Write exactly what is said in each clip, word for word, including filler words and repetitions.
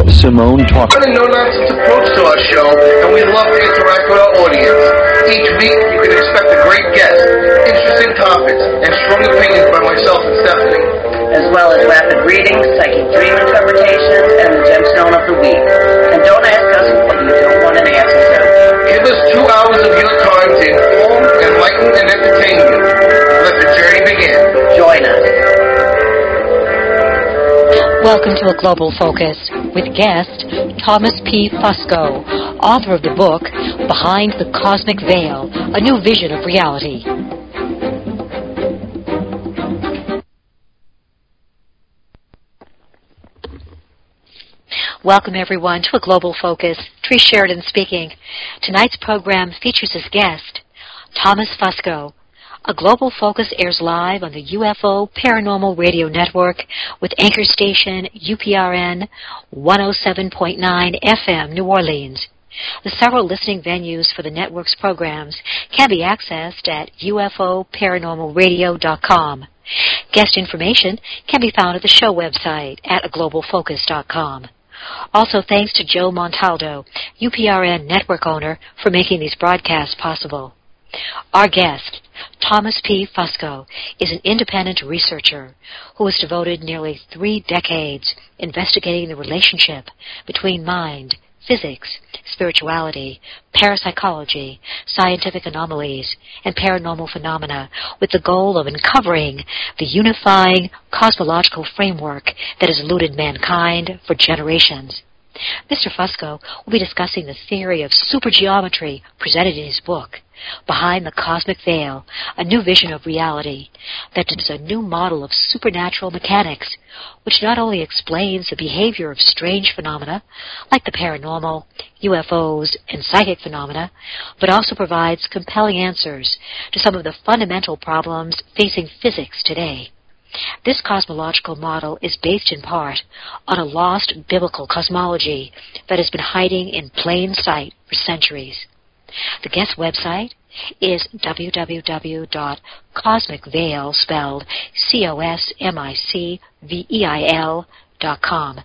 Simone talk. A no-nonsense approach to our show, and we love to interact with our audience. Each week, you can expect a great guest, interesting topics, and strong opinions by myself and Stephanie, as well as rapid readings, psychic dream interpretations, and the gemstone of the week. And don't ask us what you don't want an answer to. Give us two hours of your time to inform, enlighten, and entertain you. Let the journey begin. Join us. Welcome to A Global Focus with guest Thomas P. Fusco, author of the book Behind the Cosmic Veil, A New Vision of Reality. Welcome, everyone, to A Global Focus. Tree Sheridan speaking. Tonight's program features as guest Thomas Fusco. A Global Focus airs live on the U F O Paranormal Radio Network with anchor station U P R N one oh seven point nine F M, New Orleans. The several listening venues for the network's programs can be accessed at U F O paranormal radio dot com. Guest information can be found at the show website at a global focus dot com. Also, thanks to Joe Montaldo, U P R N network owner, for making these broadcasts possible. Our guest, Thomas P. Fusco, is an independent researcher who has devoted nearly three decades investigating the relationship between mind, physics, spirituality, parapsychology, scientific anomalies, and paranormal phenomena with the goal of uncovering the unifying cosmological framework that has eluded mankind for generations. Mister Fusco will be discussing the theory of supergeometry presented in his book, Behind the Cosmic Veil, A New Vision of Reality, that is a new model of supernatural mechanics, which not only explains the behavior of strange phenomena, like the paranormal, U F Os, and psychic phenomena, but also provides compelling answers to some of the fundamental problems facing physics today. This cosmological model is based in part on a lost biblical cosmology that has been hiding in plain sight for centuries. The guest website is w w w dot cosmic veil, spelled C O S M I C V E I L dot com.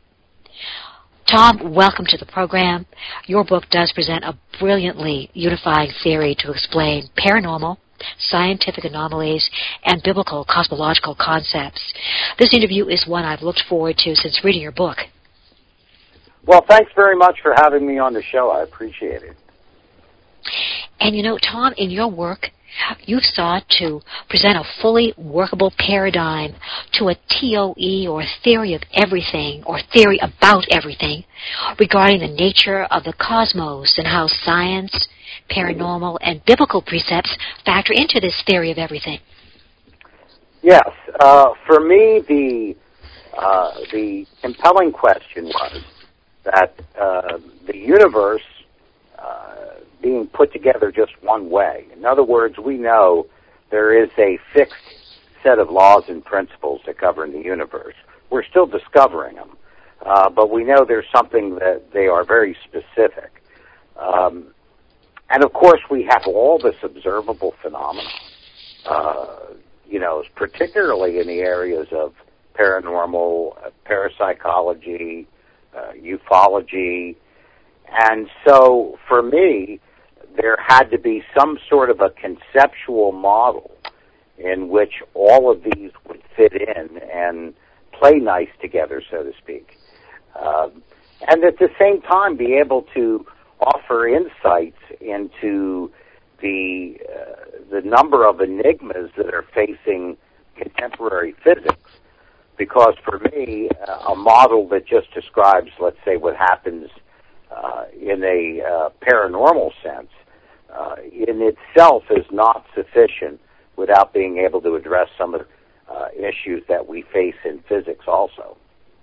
Tom, welcome to the program. Your book does present a brilliantly unifying theory to explain paranormal, scientific anomalies, and biblical cosmological concepts. This interview is one I've looked forward to since reading your book. Well, thanks very much for having me on the show. I appreciate it. And you know, Tom, in your work, you've sought to present a fully workable paradigm to a T O E, or theory of everything, or theory about everything, regarding the nature of the cosmos and how science, paranormal, and biblical precepts factor into this theory of everything. Yes. Uh, for me, the uh, the compelling question was that uh, the universe uh, being put together just one way. In other words, we know there is a fixed set of laws and principles that govern the universe. We're still discovering them, uh, but we know there's something that they are very specific. Um, And, of course, we have all this observable phenomena, uh, you know, particularly in the areas of paranormal, uh, parapsychology, uh, ufology. And so, for me, there had to be some sort of a conceptual model in which all of these would fit in and play nice together, so to speak. Uh, and at the same time, be able to offer insights into the uh, the number of enigmas that are facing contemporary physics. Because for me, uh, a model that just describes, let's say, what happens uh, in a uh, paranormal sense, uh, in itself is not sufficient without being able to address some of the uh, issues that we face in physics also.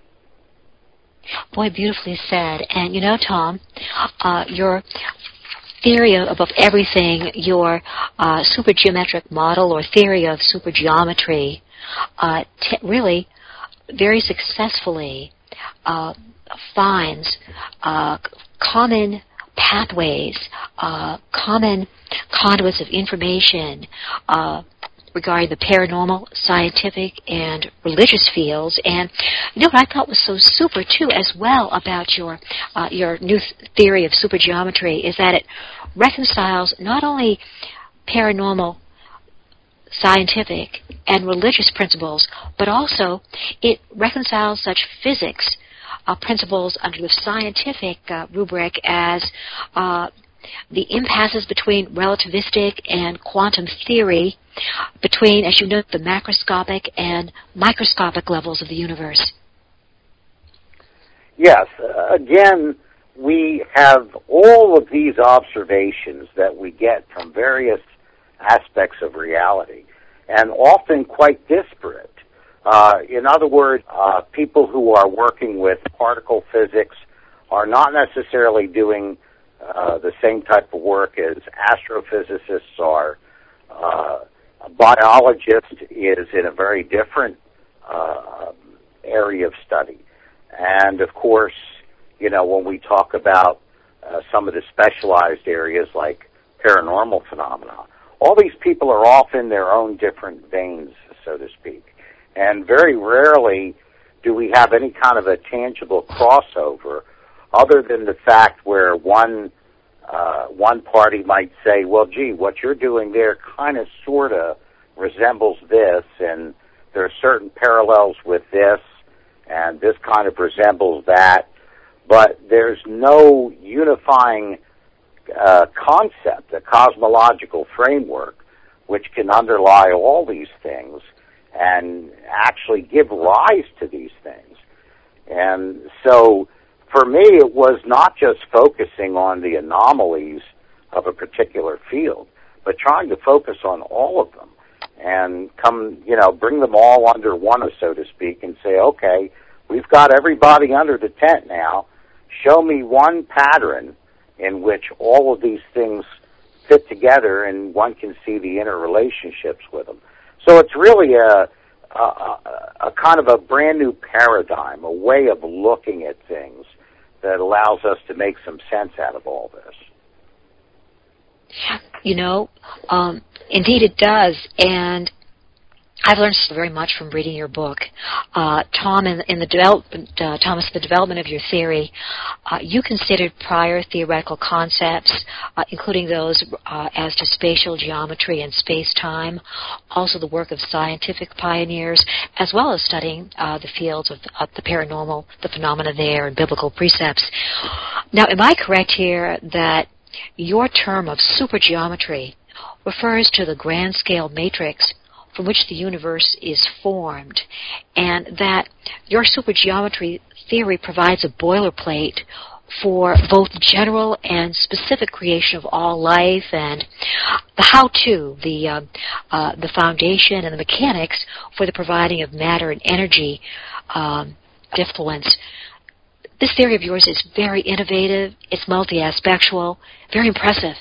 Boy, beautifully said. And you know, Tom, uh, your theory of, of everything, your uh, supergeometric model or theory of supergeometry, uh, t- really very successfully uh, finds uh, common pathways, uh, common conduits of information, uh, regarding the paranormal, scientific, and religious fields. And you know what I thought was so super, too, as well about your uh, your new th- theory of supergeometry is that it reconciles not only paranormal, scientific, and religious principles, but also it reconciles such physics uh, principles under the scientific uh, rubric as uh, the impasses between relativistic and quantum theory, between, as you note, the macroscopic and microscopic levels of the universe. Yes. Uh, again, we have all of these observations that we get from various aspects of reality, and often quite disparate. Uh, in other words, uh, people who are working with particle physics are not necessarily doing uh, the same type of work as astrophysicists are. Uh, a biologist is in a very different uh, area of study. And, of course, you know, when we talk about uh, some of the specialized areas like paranormal phenomena, all these people are off in their own different veins, so to speak. And very rarely do we have any kind of a tangible crossover other than the fact where one uh, one party might say, well, gee, what you're doing there kind of sort of resembles this, and there are certain parallels with this, and this kind of resembles that. But there's no unifying uh, concept, a cosmological framework, which can underlie all these things and actually give rise to these things. And so, for me, it was not just focusing on the anomalies of a particular field, but trying to focus on all of them and come, you know, bring them all under one, so to speak, and say, okay, we've got everybody under the tent now. Show me one pattern in which all of these things fit together and one can see the interrelationships with them. So it's really a, a, a kind of a brand new paradigm, a way of looking at things that allows us to make some sense out of all this. You know, um, indeed it does, and I've learned very much from reading your book. Uh, Tom, in, in the development, uh, Thomas, the development of your theory, uh, you considered prior theoretical concepts, uh, including those uh, as to spatial geometry and space-time, also the work of scientific pioneers, as well as studying uh, the fields of uh, the paranormal, the phenomena there, and biblical precepts. Now, am I correct here that your term of supergeometry refers to the grand-scale matrix from which the universe is formed, and that your supergeometry theory provides a boilerplate for both general and specific creation of all life, and the how-to, the uh, uh, the foundation and the mechanics for the providing of matter and energy um, influence. This theory of yours is very innovative, it's multi-aspectual, very impressive.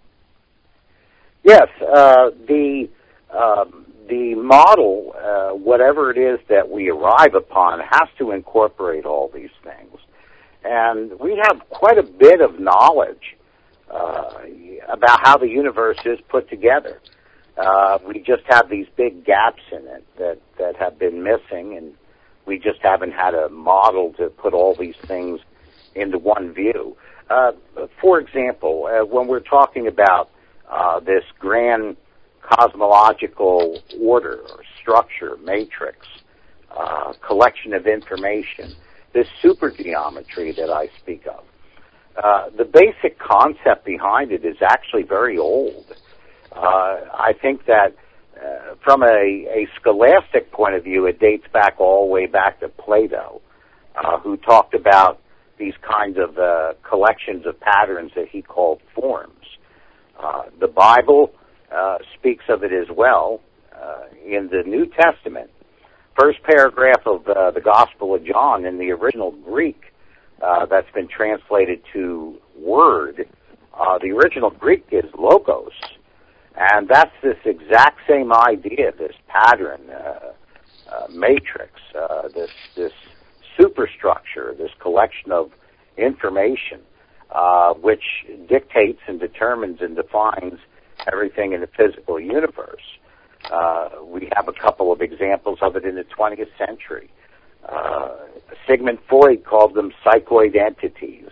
Yes, uh, the um, the model, uh, whatever it is that we arrive upon, has to incorporate all these things. And we have quite a bit of knowledge uh, about how the universe is put together. Uh, we just have these big gaps in it that, that have been missing, and we just haven't had a model to put all these things into one view. Uh, for example, uh, when we're talking about uh, this grand cosmological order or structure, matrix, uh, collection of information, this supergeometry that I speak of, uh, the basic concept behind it is actually very old. Uh, I think that uh, from a, a scholastic point of view, it dates back all the way back to Plato, uh, who talked about these kinds of uh, collections of patterns that he called forms. Uh, the Bible uh, speaks of it as well. Uh, in the New Testament, first paragraph of uh, the Gospel of John, in the original Greek uh, that's been translated to word, uh, the original Greek is logos. And that's this exact same idea, this pattern, uh, uh, matrix, uh, this this superstructure, this collection of information, uh, which dictates and determines and defines everything in the physical universe. Uh, we have a couple of examples of it in the twentieth century. Uh, Sigmund Freud called them psychoid entities.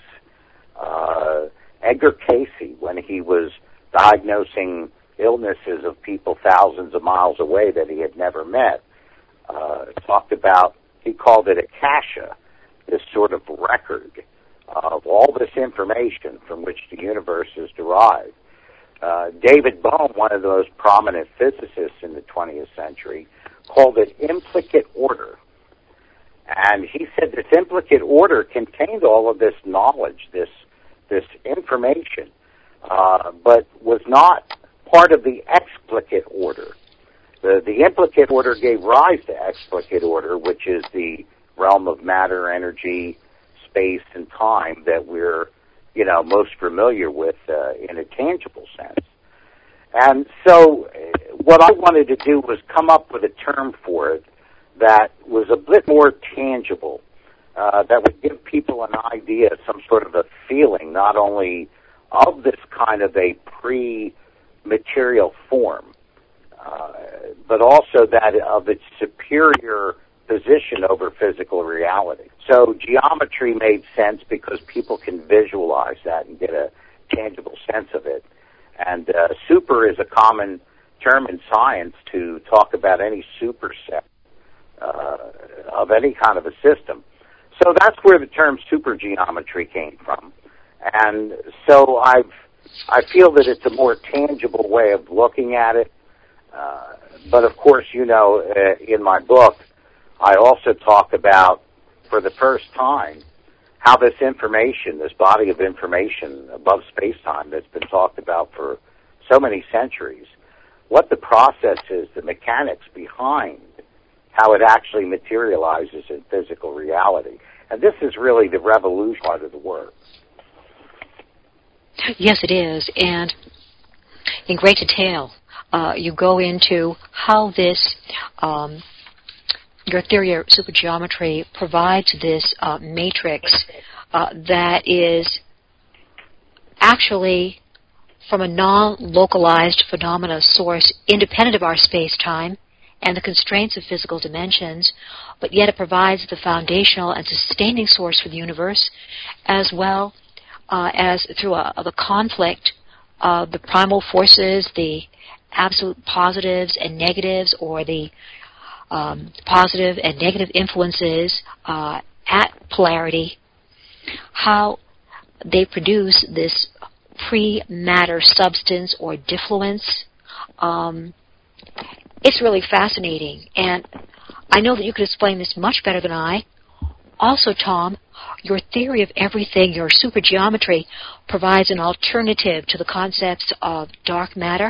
Uh, Edgar Cayce, when he was diagnosing illnesses of people thousands of miles away that he had never met, uh, talked about, he called it a cache, this sort of record of all this information from which the universe is derived. Uh, David Bohm, one of the most prominent physicists in the twentieth century, called it implicate order. And he said this implicate order contained all of this knowledge, this this information, uh, but was not part of the explicate order. The, the implicate order gave rise to explicate order, which is the realm of matter, energy, space, and time that we're, you know, most familiar with uh, in a tangible sense. And so what I wanted to do was come up with a term for it that was a bit more tangible, uh, that would give people an idea, some sort of a feeling, not only of this kind of a pre-material form, uh, but also that of its superior position over physical reality. So geometry made sense because people can visualize that and get a tangible sense of it. And uh, super is a common term in science to talk about any superset uh, of any kind of a system. So that's where the term supergeometry came from. And so I've, I feel that it's a more tangible way of looking at it. Uh, but of course, you know, uh, in my book, I also talk about, for the first time, how this information, this body of information above space-time that's been talked about for so many centuries, what the process is, the mechanics behind how it actually materializes in physical reality. And this is really the revolution part of the work. Yes, it is. And in great detail, uh, you go into how this, um, your theory of supergeometry provides this uh, matrix uh, that is actually from a non-localized phenomena source independent of our space-time and the constraints of physical dimensions, but yet it provides the foundational and sustaining source for the universe, as well uh, as through a, the conflict of the primal forces, the absolute positives and negatives, or the um, positive and negative influences uh, at polarity, how they produce this pre-matter substance or diffluence. Um, it's really fascinating, and I know that you could explain this much better than I. Also, Tom, your theory of everything, your supergeometry, provides an alternative to the concepts of dark matter.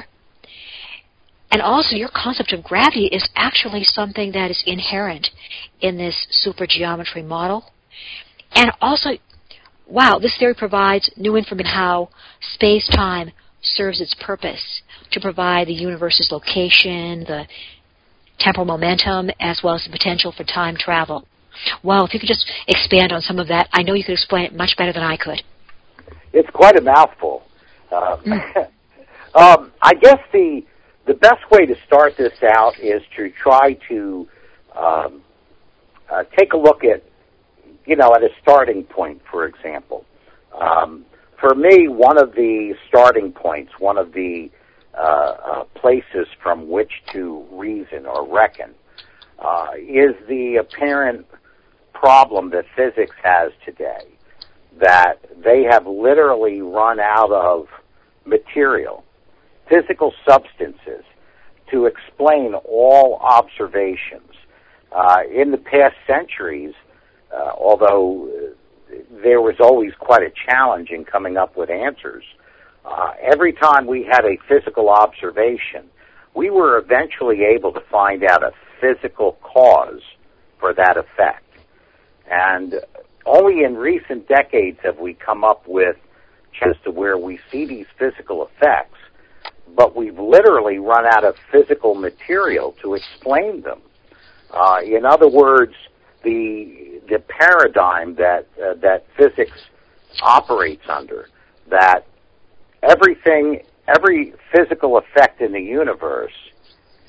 And also, your concept of gravity is actually something that is inherent in this supergeometry model. And also, wow, this theory provides new information on how space-time serves its purpose to provide the universe's location, the temporal momentum, as well as the potential for time travel. Well, if you could just expand on some of that, I know you could explain it much better than I could. It's quite a mouthful. Um, mm. um, I guess the the best way to start this out is to try to um, uh, take a look at, you know, at a starting point, for example. Um, for me, one of the starting points, one of the uh, uh, places from which to reason or reckon uh, is the apparent problem that physics has today, that they have literally run out of material, physical substances, to explain all observations. Uh, in the past centuries, uh, although there was always quite a challenge in coming up with answers, uh, every time we had a physical observation, we were eventually able to find out a physical cause for that effect. And only in recent decades have we come up with just to where we see these physical effects, but we've literally run out of physical material to explain them. Uh, in other words, the the paradigm that uh, that physics operates under, that everything, every physical effect in the universe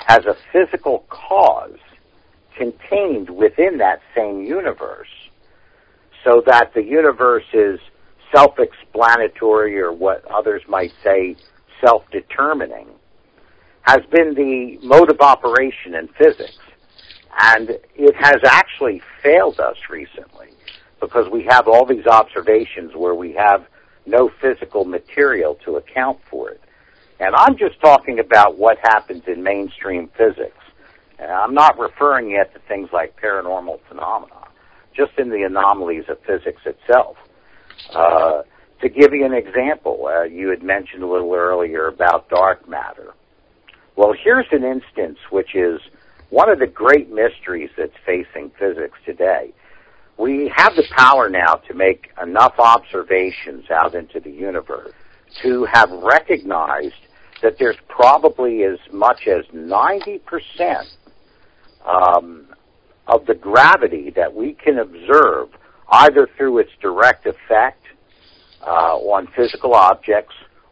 has a physical cause contained within that same universe, so that the universe is self-explanatory, or what others might say self-determining, has been the mode of operation in physics. And it has actually failed us recently, because we have all these observations where we have no physical material to account for it. And I'm just talking about what happens in mainstream physics. And I'm not referring yet to things like paranormal phenomena, just in the anomalies of physics itself. Uh, to give you an example, uh, you had mentioned a little earlier about dark matter. Well, here's an instance which is one of the great mysteries that's facing physics today. We have the power now to make enough observations out into the universe to have recognized that there's probably as much as ninety percent um, of the gravity that we can observe either through its direct effect uh, on physical objects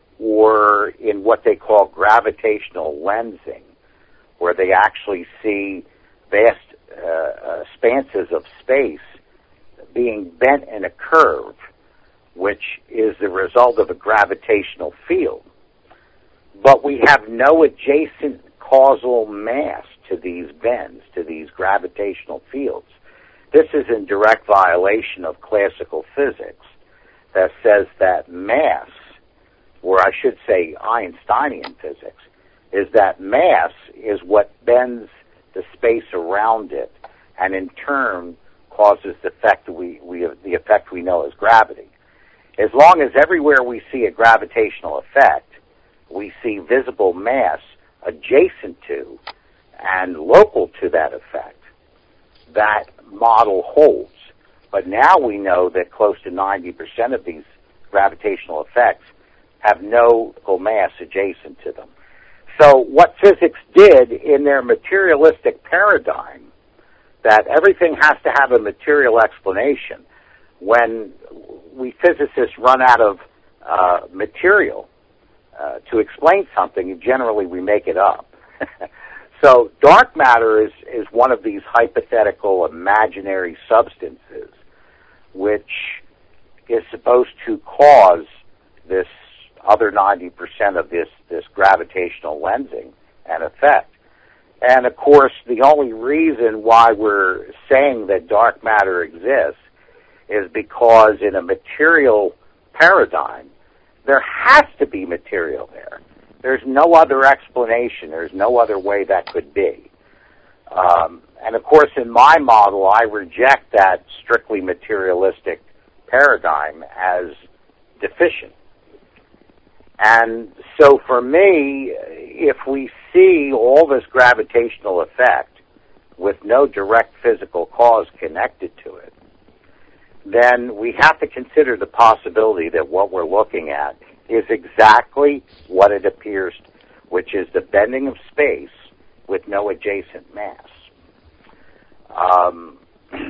or in what they call gravitational lensing, where they actually see vast uh, uh, expanses of space being bent in a curve, which is the result of a gravitational field. But we have no adjacent causal mass to these bends, to these gravitational fields. This is in direct violation of classical physics that says that mass, or I should say Einsteinian physics, is that mass is what bends the space around it, and in turn causes the effect we, we the effect we know as gravity. As long as everywhere we see a gravitational effect, we see visible mass adjacent to and local to that effect, that model holds. But now we know that close to ninety percent of these gravitational effects have no local mass adjacent to them. So what physics did in their materialistic paradigm, that everything has to have a material explanation, when we physicists run out of uh, material uh, to explain something, generally we make it up. So dark matter is, is one of these hypothetical imaginary substances which is supposed to cause this other ninety percent of this, this gravitational lensing and effect. And of course, the only reason why we're saying that dark matter exists is because in a material paradigm, there has to be material there. There's no other explanation. There's no other way that could be. Um, and of course, in my model, I reject that strictly materialistic paradigm as deficient. And so for me, if we see all this gravitational effect with no direct physical cause connected to it, then we have to consider the possibility that what we're looking at is exactly what it appears, which is the bending of space with no adjacent mass. Um,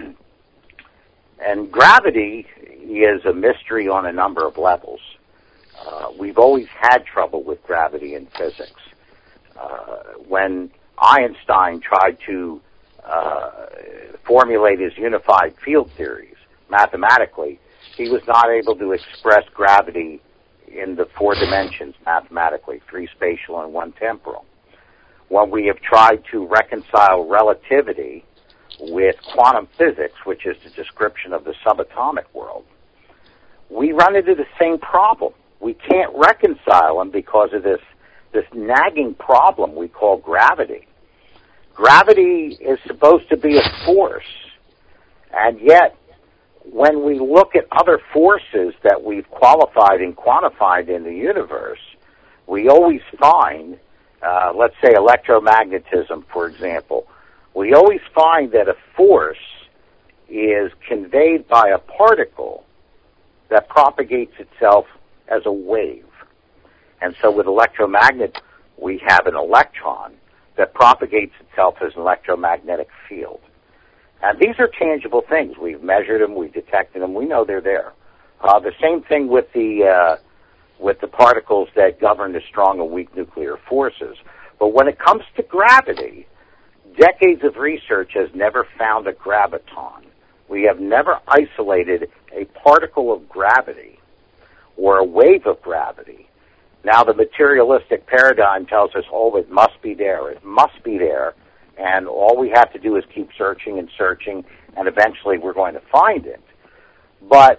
and gravity is a mystery on a number of levels. Uh, we've always had trouble with gravity in physics. Uh, when Einstein tried to uh, formulate his unified field theories mathematically, he was not able to express gravity in the four dimensions mathematically, three spatial and one temporal. When we have tried to reconcile relativity with quantum physics, which is the description of the subatomic world, we run into the same problem. We can't reconcile them because of this, this nagging problem we call gravity. Gravity is supposed to be a force, and yet when we look at other forces that we've qualified and quantified in the universe, we always find, uh, let's say electromagnetism, for example, we always find that a force is conveyed by a particle that propagates itself as a wave. And so with electromagnet, we have an electron that propagates itself as an electromagnetic field. And these are tangible things. We've measured them, we've detected them, we know they're there. Uh, the same thing with the uh, with the particles that govern the strong and weak nuclear forces. But when it comes to gravity, decades of research has never found a graviton. We have never isolated a particle of gravity or a wave of gravity. Now the materialistic paradigm tells us, oh, it must be there, it must be there, and all we have to do is keep searching and searching, and eventually we're going to find it. But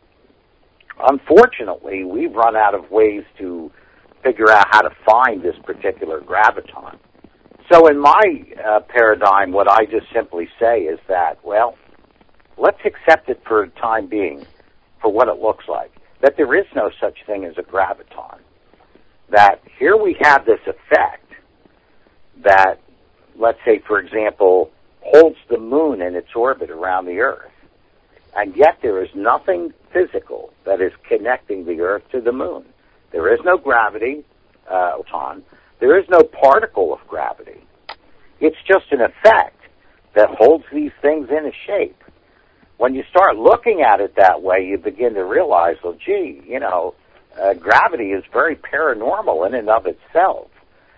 unfortunately, we've run out of ways to figure out how to find this particular graviton. So in my uh, paradigm, what I just simply say is that, well, let's accept it for the time being, for what it looks like, that there is no such thing as a graviton. That here we have this effect that, let's say, for example, holds the moon in its orbit around the Earth, and yet there is nothing physical that is connecting the Earth to the moon. There is no gravity, uh, on. There is no particle of gravity. It's just an effect that holds these things in a shape. When you start looking at it that way, you begin to realize, well, gee, you know, uh, gravity is very paranormal in and of itself.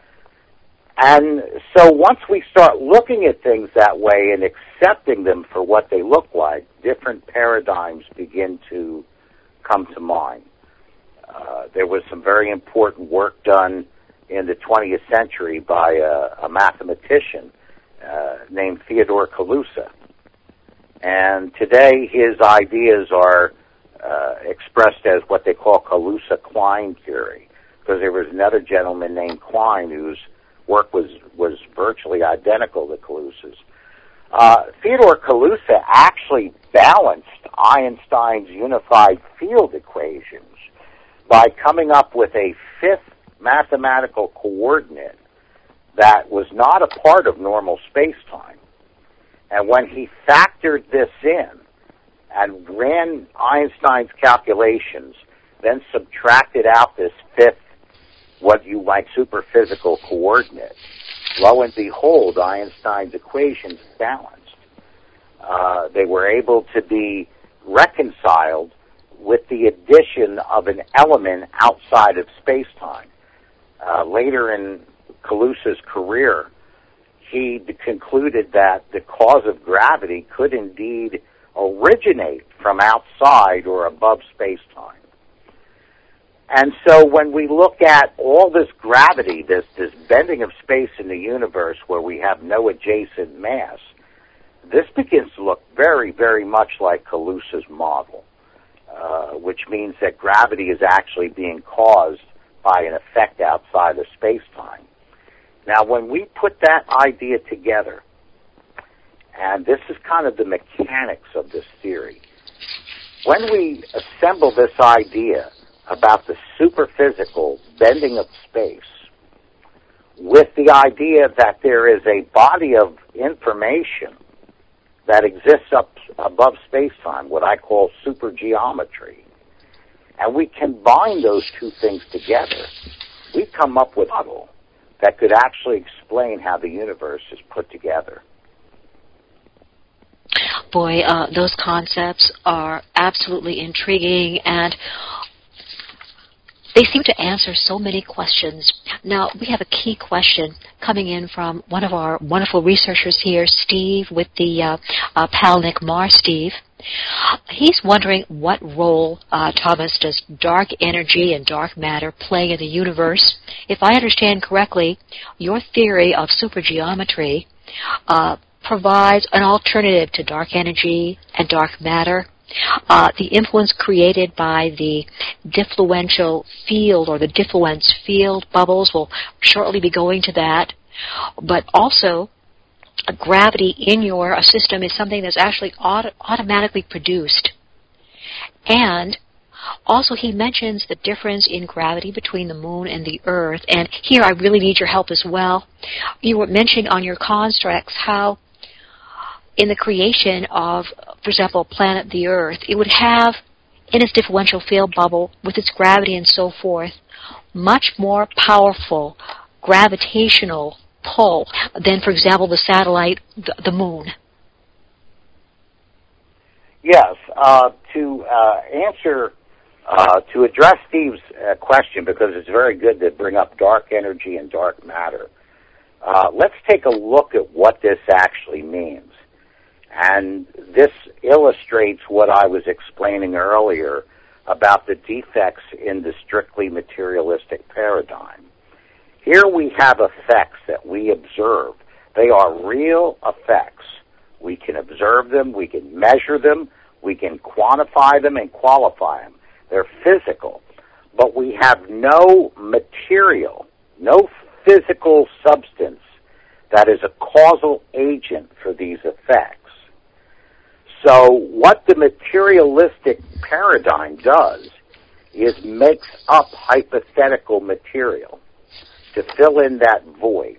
And so once we start looking at things that way and accepting them for what they look like, different paradigms begin to come to mind. Uh, there was some very important work done in the twentieth century by a, a mathematician uh, named Theodore Kaluza. And today his ideas are uh, expressed as what they call Kaluza-Klein theory, because there was another gentleman named Klein whose work was, was virtually identical to Kaluza's. Uh, Theodore Kaluza actually balanced Einstein's unified field equations by coming up with a fifth mathematical coordinate that was not a part of normal space-time. And when he factored this in and ran Einstein's calculations, then subtracted out this fifth, what you might superphysical coordinate, lo and behold, Einstein's equations balanced. Uh, they were able to be reconciled with the addition of an element outside of space-time. Uh, later in Kaluza's career, he concluded that the cause of gravity could indeed originate from outside or above space-time. And so when we look at all this gravity, this, this bending of space in the universe where we have no adjacent mass, this begins to look very, very much like Kaluza's model, uh, which means that gravity is actually being caused by an effect outside of space-time. Now, when we put that idea together, and this is kind of the mechanics of this theory, when we assemble this idea about the superphysical bending of space with the idea that there is a body of information that exists up above space-time, what I call supergeometry, and we combine those two things together, we come up with a model that could actually explain how the universe is put together. Boy, uh, those concepts are absolutely intriguing, and they seem to answer so many questions. Now, we have a key question coming in from one of our wonderful researchers here, Steve, with the uh, uh, Palnik Mar Steve. He's wondering what role, uh, Thomas, does dark energy and dark matter play in the universe? If I understand correctly, your theory of supergeometry uh, provides an alternative to dark energy and dark matter. Uh, the influence created by the diffluential field or the diffluence field bubbles, will shortly be going to that. But also, gravity in your uh, system is something that's actually auto- automatically produced. And also he mentions the difference in gravity between the moon and the Earth. And here I really need your help as well. You were mentioning on your constructs how in the creation of, for example, planet the Earth, it would have in its differential field bubble with its gravity and so forth much more powerful gravitational pull than, for example, the satellite, the, the moon. Yes. Uh, to uh, answer, uh, to address Steve's uh, question, because it's very good to bring up dark energy and dark matter, uh, let's take a look at what this actually means. And this illustrates what I was explaining earlier about the defects in the strictly materialistic paradigm. Here we have effects that we observe. They are real effects. We can observe them, we can measure them, we can quantify them and qualify them. They're physical, but we have no material, no physical substance that is a causal agent for these effects. So what the materialistic paradigm does is makes up hypothetical material to fill in that void.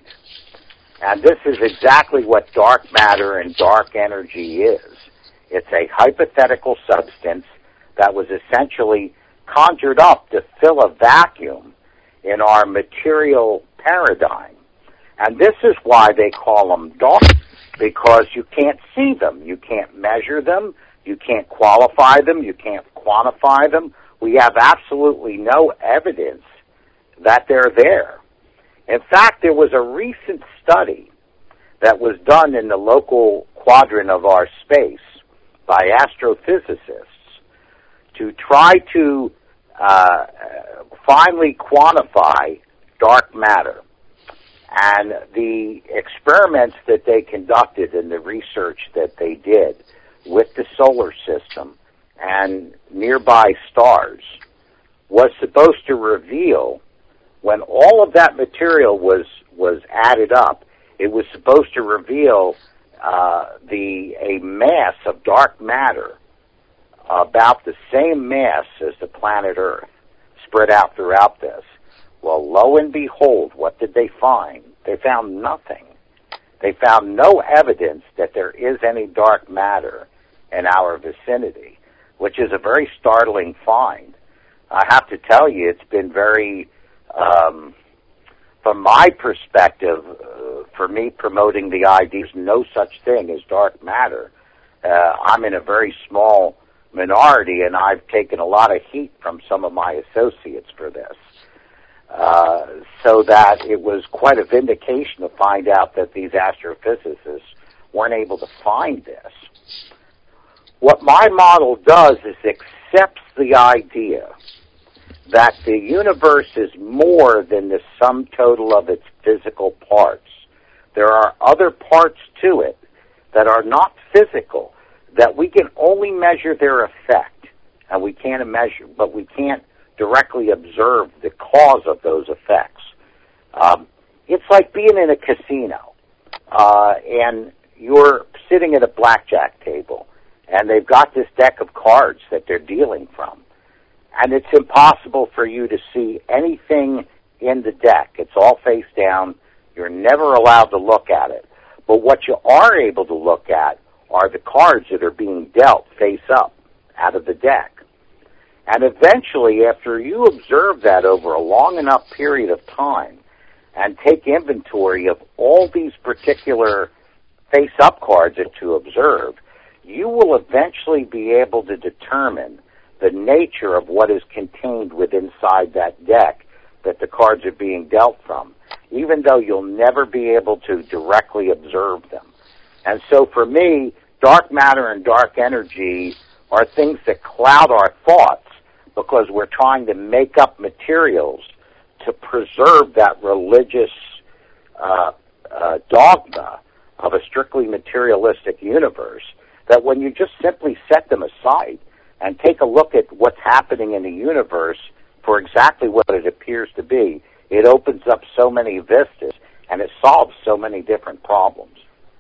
And this is exactly what dark matter and dark energy is. It's a hypothetical substance that was essentially conjured up to fill a vacuum in our material paradigm. And this is why they call them dark, because you can't see them, you can't measure them, you can't qualify them, you can't quantify them. We have absolutely no evidence that they're there. In fact, there was a recent study that was done in the local quadrant of our space by astrophysicists to try to uh, finally quantify dark matter. And the experiments that they conducted and the research that they did with the solar system and nearby stars was supposed to reveal, when all of that material was was added up, it was supposed to reveal uh, the a mass of dark matter about the same mass as the planet Earth spread out throughout this. Well, lo and behold, what did they find? They found nothing. They found no evidence that there is any dark matter in our vicinity, which is a very startling find. I have to tell you, it's been very, um, from my perspective, uh, for me promoting the idea there's no such thing as dark matter. Uh, I'm in a very small minority, and I've taken a lot of heat from some of my associates for this. Uh, so that it was quite a vindication to find out that these astrophysicists weren't able to find this. What my model does is accepts the idea that the universe is more than the sum total of its physical parts. There are other parts to it that are not physical, that we can only measure their effect, and we can't measure, but we can't directly observe the cause of those effects. Um, it's like being in a casino, uh, and you're sitting at a blackjack table, and they've got this deck of cards that they're dealing from, and it's impossible for you to see anything in the deck. It's all face down. You're never allowed to look at it. But what you are able to look at are the cards that are being dealt face up out of the deck. And eventually, after you observe that over a long enough period of time and take inventory of all these particular face-up cards that you observe, you will eventually be able to determine the nature of what is contained within inside that deck that the cards are being dealt from, even though you'll never be able to directly observe them. And so for me, dark matter and dark energy are things that cloud our thoughts, because we're trying to make up materials to preserve that religious uh, uh, dogma of a strictly materialistic universe, that when you just simply set them aside and take a look at what's happening in the universe for exactly what it appears to be, it opens up so many vistas and it solves so many different problems.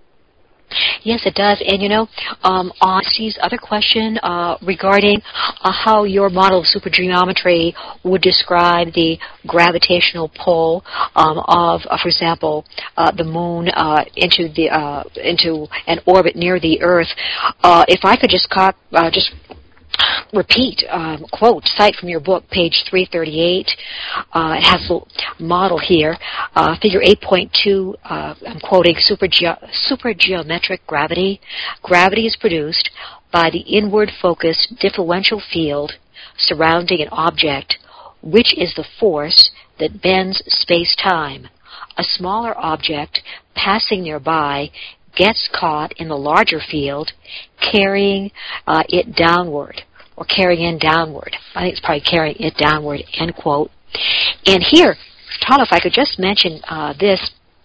Yes, it does. And, you know, um, on Steve's other question uh, regarding uh, how your model of supergeometry would describe the gravitational pull um, of, uh, for example, uh, the moon uh, into the uh, into an orbit near the Earth, uh, if I could just co- uh, just repeat, um, quote, cite from your book, page three thirty-eight. Uh, it has a model here, uh, figure eight point two, uh, I'm quoting, superge- supergeometric gravity. Gravity is produced by the inward-focused differential field surrounding an object, which is the force that bends space-time. a smaller object passing nearby gets caught in the larger field, carrying uh, it downward, or carrying in downward. I think it's probably carrying it downward, end quote. And here, Tom, if I could just mention uh, this,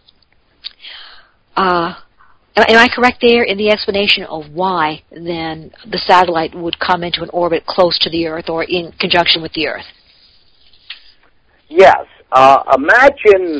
uh, am I correct there in the explanation of why then the satellite would come into an orbit close to the Earth or in conjunction with the Earth? Yes. Uh, imagine,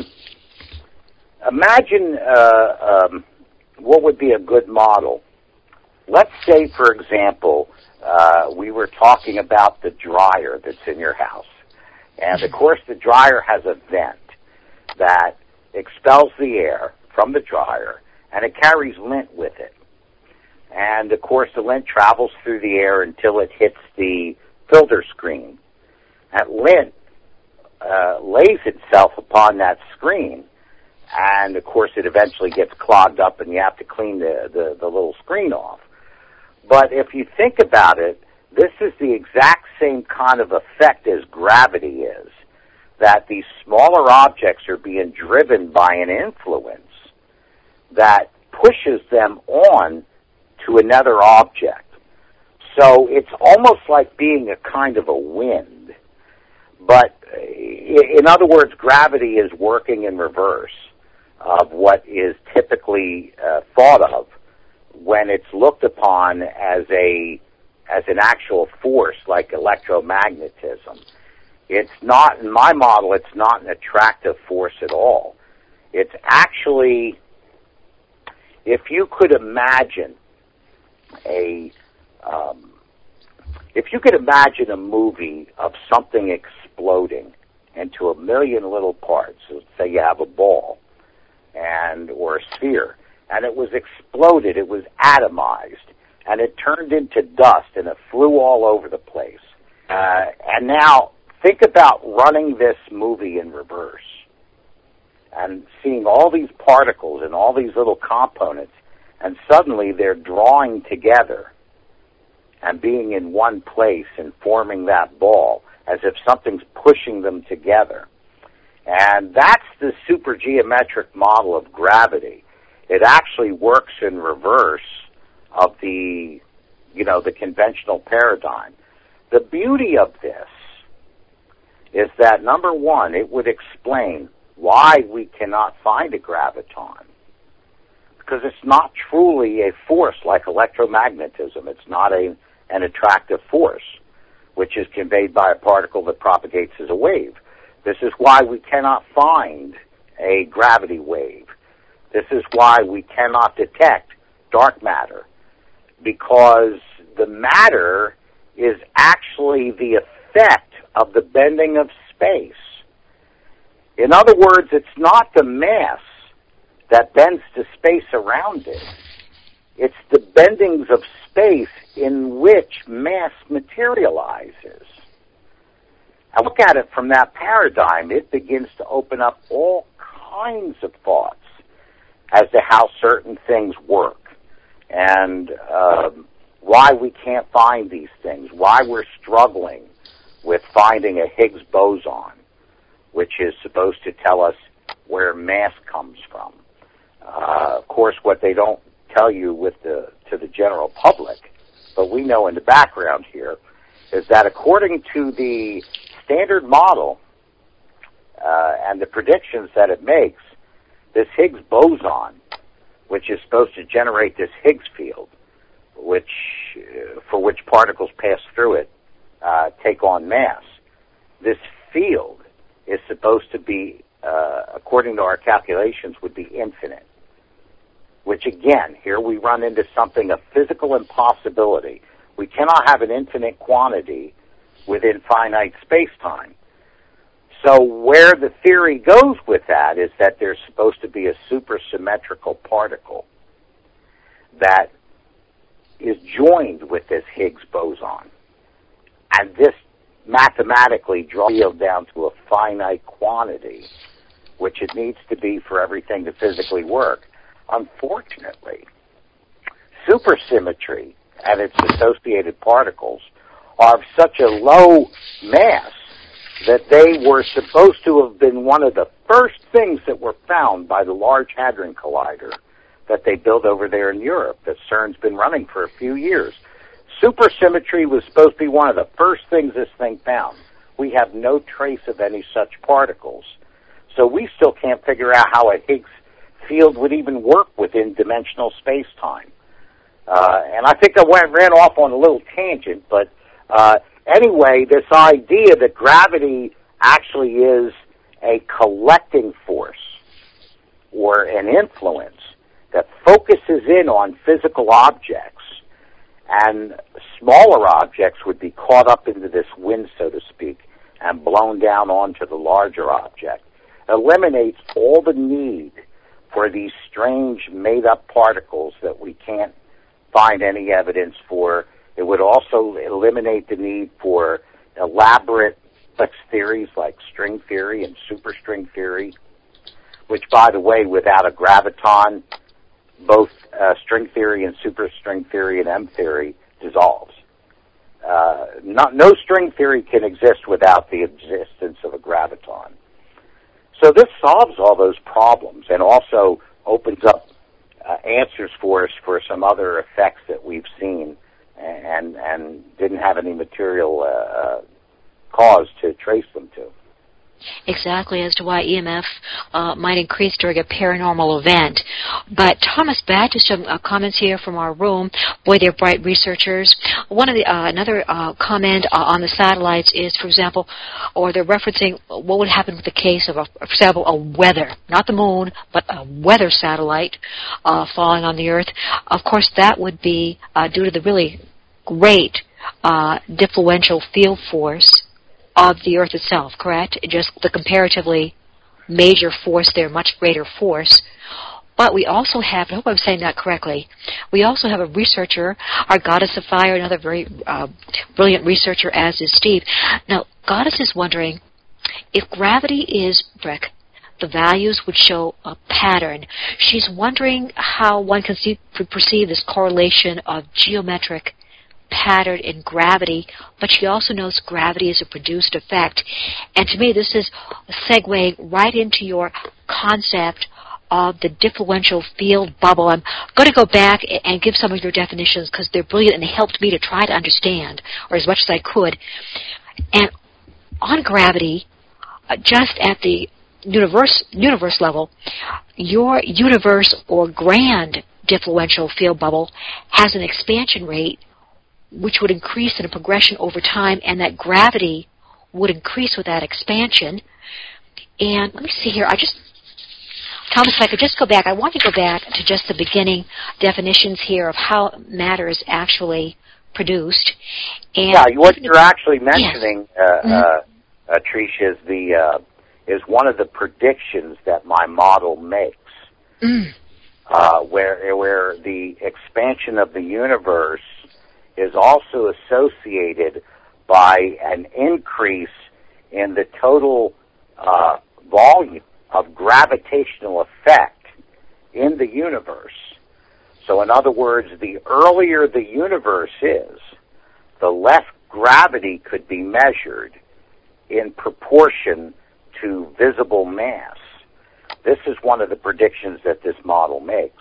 imagine uh, um, what would be a good model. Let's say, for example, uh, we were talking about the dryer that's in your house. And, of course, the dryer has a vent that expels the air from the dryer, and it carries lint with it. And, of course, the lint travels through the air until it hits the filter screen. That lint uh, lays itself upon that screen, and, of course, it eventually gets clogged up, and you have to clean the, the, the little screen off. But if you think about it, this is the exact same kind of effect as gravity is, that these smaller objects are being driven by an influence that pushes them on to another object. So it's almost like being a kind of a wind. But in other words, gravity is working in reverse of what is typically uh, thought of when it's looked upon as a as an actual force like electromagnetism. It's not, in my model, it's not an attractive force at all. It's actually, if you could imagine a, um, if you could imagine a movie of something exploding into a million little parts, so say you have a ball and or a sphere, and it was exploded, it was atomized, and it turned into dust, and it flew all over the place. Uh, and now, think about running this movie in reverse and seeing all these particles and all these little components, and suddenly they're drawing together and being in one place and forming that ball as if something's pushing them together. And that's the supergeometric model of gravity. It actually works in reverse of the, you know, the conventional paradigm. The beauty of this is that, number one, it would explain why we cannot find a graviton, because it's not truly a force like electromagnetism. It's not a, an attractive force, which is conveyed by a particle that propagates as a wave. This is why we cannot find a gravity wave. This is why we cannot detect dark matter, because the matter is actually the effect of the bending of space. In other words, it's not the mass that bends to space around it. It's the bendings of space in which mass materializes. And look at it from that paradigm. It begins to open up all kinds of thoughts as to how certain things work, and um, why we can't find these things, why we're struggling with finding a Higgs boson, which is supposed to tell us where mass comes from. Uh, of course, what they don't tell you with the to the general public, but we know in the background here, is that according to the standard model uh, and the predictions that it makes, this Higgs boson, which is supposed to generate this Higgs field, which uh, for which particles pass through it uh, take on mass. This field is supposed to be, uh, according to our calculations, would be infinite. Which again, here we run into something of physical impossibility. We cannot have an infinite quantity within finite space-time. So where the theory goes with that is that there's supposed to be a supersymmetrical particle that is joined with this Higgs boson. And this mathematically draws it down to a finite quantity, which it needs to be for everything to physically work. Unfortunately, supersymmetry and its associated particles are of such a low mass that they were supposed to have been one of the first things that were found by the Large Hadron Collider that they built over there in Europe, that CERN's been running for a few years. Supersymmetry was supposed to be one of the first things this thing found. We have no trace of any such particles. So we still can't figure out how a Higgs field would even work within dimensional space-time. Uh, and I think I went ran off on a little tangent, but uh, anyway, this idea that gravity actually is a collecting force or an influence that focuses in on physical objects, and smaller objects would be caught up into this wind, so to speak, and blown down onto the larger object, eliminates all the need for these strange made-up particles that we can't find any evidence for. It would also eliminate the need for elaborate complex theories like string theory and superstring theory, which, by the way, without a graviton, both uh, string theory and superstring theory and M theory dissolves. Uh, not, no string theory can exist without the existence of a graviton. So this solves all those problems and also opens up uh, answers for us for some other effects that we've seen and and didn't have any material uh, cause to trace them to. Exactly, as to why E M F uh, might increase during a paranormal event. But Thomas, back to some uh, comments here from our room. Boy, they're bright researchers. One of the uh, another uh, comment uh, on the satellites is, for example, or they're referencing what would happen with the case of, a, for example, a weather, not the moon, but a weather satellite uh, falling on the Earth. Of course, that would be uh, due to the really great uh, diffluential field force of the Earth itself, correct? Just the comparatively major force there, much greater force. But we also have, I hope I'm saying that correctly, we also have a researcher, our Goddess of Fire, another very uh, brilliant researcher, as is Steve. Now, Goddess is wondering, if gravity is brick, the values would show a pattern. She's wondering how one can see, perceive this correlation of geometric pattern in gravity, but she also knows gravity is a produced effect. And to me, this is segueing right into your concept of the diffluential field bubble. I'm going to go back and give some of your definitions because they're brilliant and they helped me to try to understand, or as much as I could. And on gravity, uh, just at the universe, universe level, your universe or grand diffluential field bubble has an expansion rate which would increase in a progression over time, and that gravity would increase with that expansion. And let me see here. I just, Thomas, if I could just go back. I want to go back to just the beginning definitions here of how matter is actually produced. And yeah, what you're actually mentioning, yes. uh, mm-hmm. uh, uh, Trish, is the uh, is one of the predictions that my model makes, mm. uh, where where the expansion of the universe is also associated by an increase in the total uh, volume of gravitational effect in the universe. So in other words, the earlier the universe is, the less gravity could be measured in proportion to visible mass. This is one of the predictions that this model makes.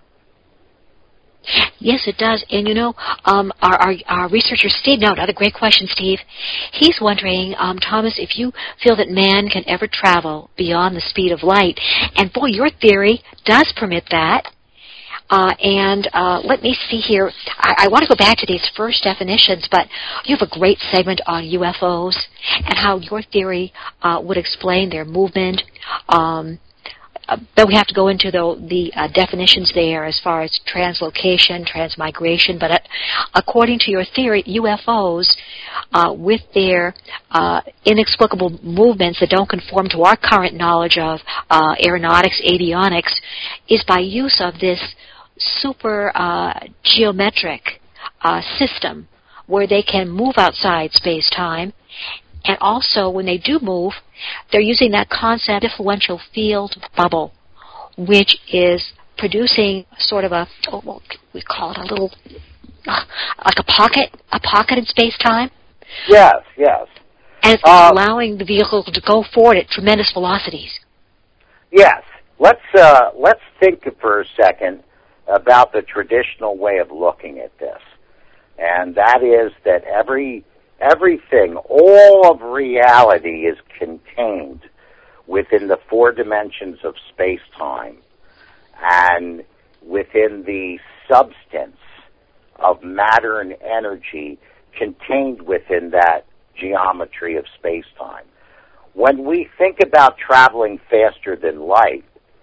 Yes, it does. And, you know, um, our, our, our researcher, Steve, no, another great question, Steve. He's wondering, um, Thomas, if you feel that man can ever travel beyond the speed of light. And, boy, your theory does permit that. Uh, and uh, let me see here. I, I want to go back to these first definitions, but you have a great segment on U F Os and how your theory uh, would explain their movement. Um Uh, but we have to go into the, the uh, definitions there as far as translocation, transmigration. But uh, according to your theory, U F Os, uh, with their uh, inexplicable movements that don't conform to our current knowledge of uh, aeronautics, avionics, is by use of this super uh, geometric uh, system where they can move outside space-time. And also, when they do move, they're using that concept, diffluential field bubble, which is producing sort of a, oh, well, we call it a little, uh, like a pocket, a pocket in space-time? Yes, yes. And it's Uh, allowing the vehicle to go forward at tremendous velocities. Yes. Let's uh, let's think for a second about the traditional way of looking at this, and that is that every everything, all of reality, is contained within the four dimensions of space-time and within the substance of matter and energy contained within that geometry of space-time. When we think about traveling faster than light,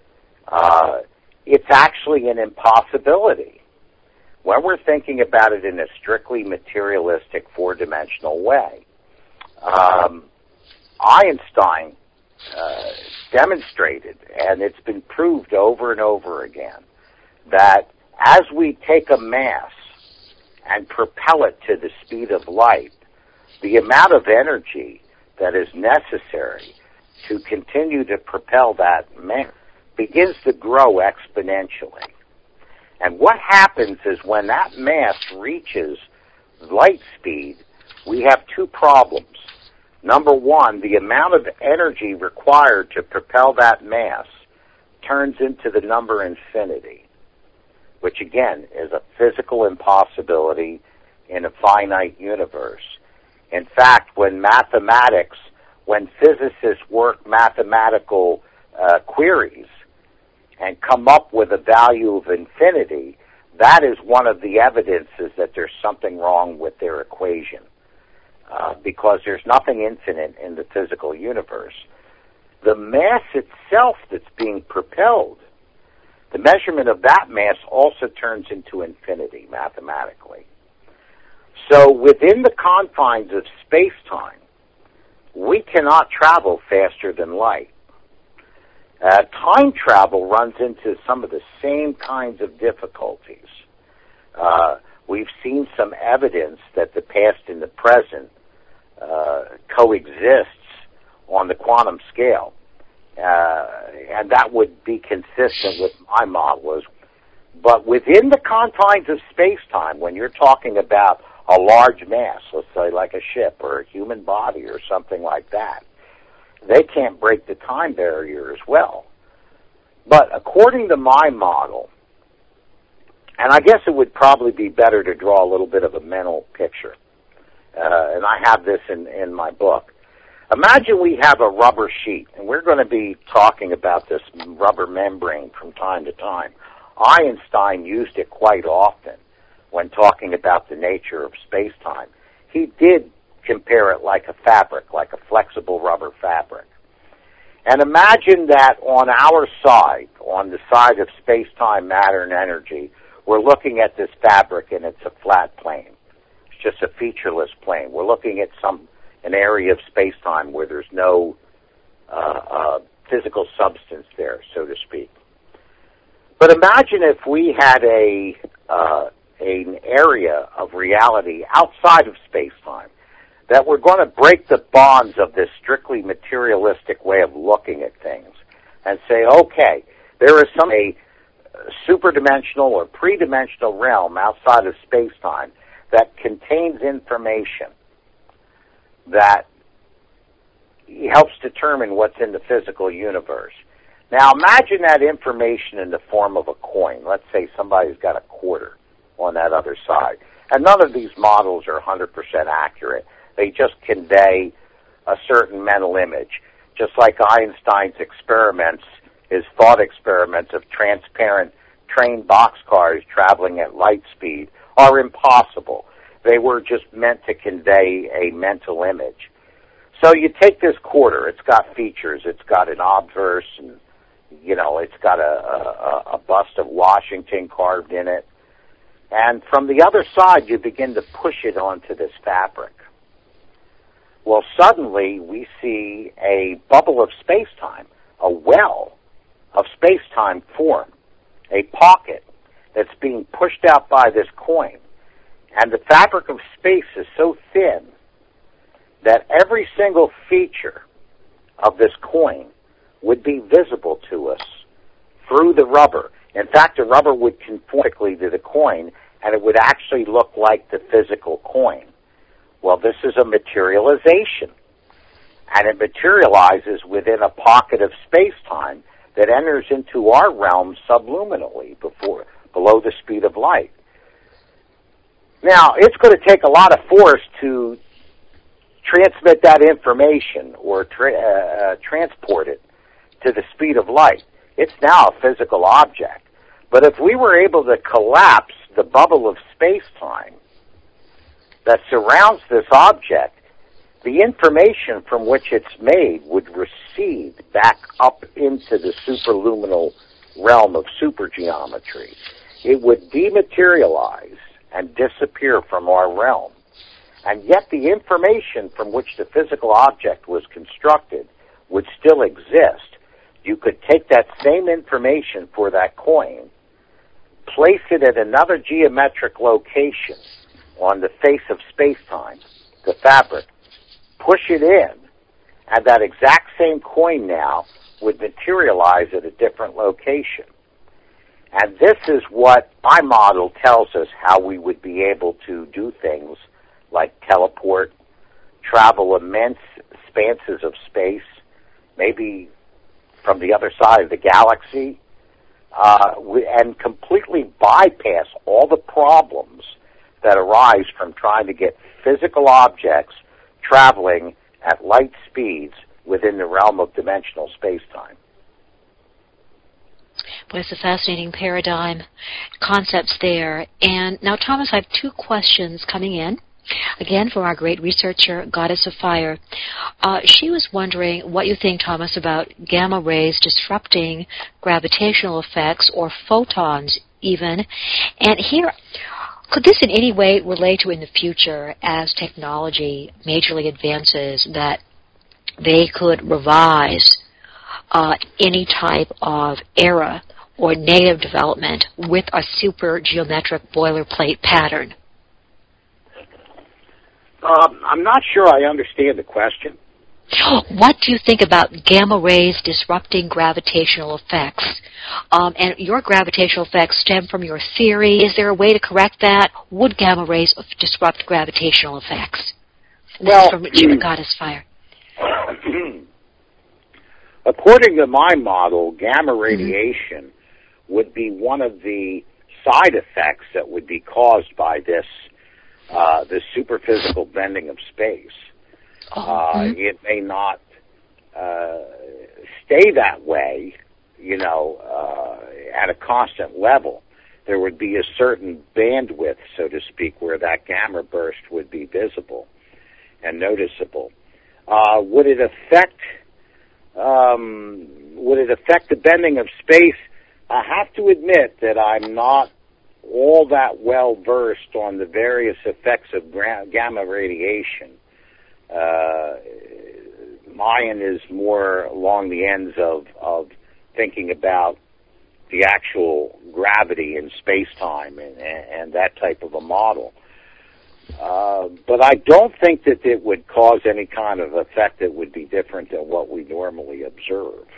uh, it's actually an impossibility. When we're thinking about it in a strictly materialistic, four-dimensional way, um, Einstein uh, demonstrated, and it's been proved over and over again, that as we take a mass and propel it to the speed of light, the amount of energy that is necessary to continue to propel that mass begins to grow exponentially. And what happens is when that mass reaches light speed, we have two problems. Number one, the amount of energy required to propel that mass turns into the number infinity, which again is a physical impossibility in a finite universe. In fact, when mathematics, when physicists work mathematical uh, queries and come up with a value of infinity, that is one of the evidences that there's something wrong with their equation, uh, because there's nothing infinite in the physical universe. The mass itself that's being propelled, the measurement of that mass also turns into infinity mathematically. So within the confines of space-time, we cannot travel faster than light. Uh, time travel runs into some of the same kinds of difficulties. Uh, we've seen some evidence that the past and the present uh, coexists on the quantum scale, uh, and that would be consistent with my model. But within the confines of space-time, when you're talking about a large mass, let's say like a ship or a human body or something like that, they can't break the time barrier as well. But according to my model, and I guess it would probably be better to draw a little bit of a mental picture, uh, and I have this in, in my book. Imagine we have a rubber sheet, and we're going to be talking about this rubber membrane from time to time. Einstein used it quite often when talking about the nature of space-time. He did compare it like a fabric, like a flexible rubber fabric. And imagine that on our side, on the side of space-time, matter, and energy, we're looking at this fabric and it's a flat plane. It's just a featureless plane. We're looking at some an area of space-time where there's no uh, uh, physical substance there, so to speak. But imagine if we had a uh, an area of reality outside of space-time, that we're going to break the bonds of this strictly materialistic way of looking at things and say, okay, there is some a superdimensional or pre-dimensional realm outside of space-time that contains information that helps determine what's in the physical universe. Now imagine that information in the form of a coin. Let's say somebody's got a quarter on that other side. And none of these models are one hundred percent accurate. They just convey a certain mental image. Just like Einstein's experiments, his thought experiments of transparent train boxcars traveling at light speed are impossible. They were just meant to convey a mental image. So you take this quarter, it's got features, it's got an obverse, and you know, it's got a, a, a bust of Washington carved in it. And from the other side, you begin to push it onto this fabric. Well, suddenly we see a bubble of space-time, a well of space-time form, a pocket that's being pushed out by this coin. And the fabric of space is so thin that every single feature of this coin would be visible to us through the rubber. In fact, the rubber would conform to the coin, and it would actually look like the physical coin. Well, this is a materialization and it materializes within a pocket of space-time that enters into our realm subluminally, before, below the speed of light. Now, it's going to take a lot of force to transmit that information or tra- uh, transport it to the speed of light. It's now a physical object. But if we were able to collapse the bubble of space-time that surrounds this object, the information from which it's made would recede back up into the superluminal realm of supergeometry. It would dematerialize and disappear from our realm. And yet the information from which the physical object was constructed would still exist. You could take that same information for that coin, place it at another geometric location on the face of space-time, the fabric, push it in, and that exact same coin now would materialize at a different location. And this is what my model tells us how we would be able to do things like teleport, travel immense expanses of space, maybe from the other side of the galaxy, uh, and completely bypass all the problems that arise from trying to get physical objects traveling at light speeds within the realm of dimensional space-time. Well, it's a fascinating paradigm, concepts there. And now, Thomas, I have two questions coming in, again from our great researcher, Goddess of Fire. Uh, she was wondering what you think, Thomas, about gamma rays disrupting gravitational effects or photons even. And here, could this in any way relate to in the future as technology majorly advances that they could revise uh, any type of era or native development with a super geometric boilerplate pattern? Um, I'm not sure I understand the question. What do you think about gamma rays disrupting gravitational effects? Um, and your gravitational effects stem from your theory. Is there a way to correct that? Would gamma rays disrupt gravitational effects? This well, is from Richard Goddess Fire. According to my model, gamma radiation mm-hmm. would be one of the side effects that would be caused by this uh, this superphysical bending of space. Oh, uh, mm-hmm. It may not uh, stay that way, you know, uh, at a constant level. There would be a certain bandwidth, so to speak, where that gamma burst would be visible and noticeable. Uh, would it affect? Um, would it affect the bending of space? I have to admit that I'm not all that well versed on the various effects of gra- gamma radiation. Uh, mine is more along the ends of, of thinking about the actual gravity in space-time and, and that type of a model. Uh, but I don't think that it would cause any kind of effect that would be different than what we normally observe.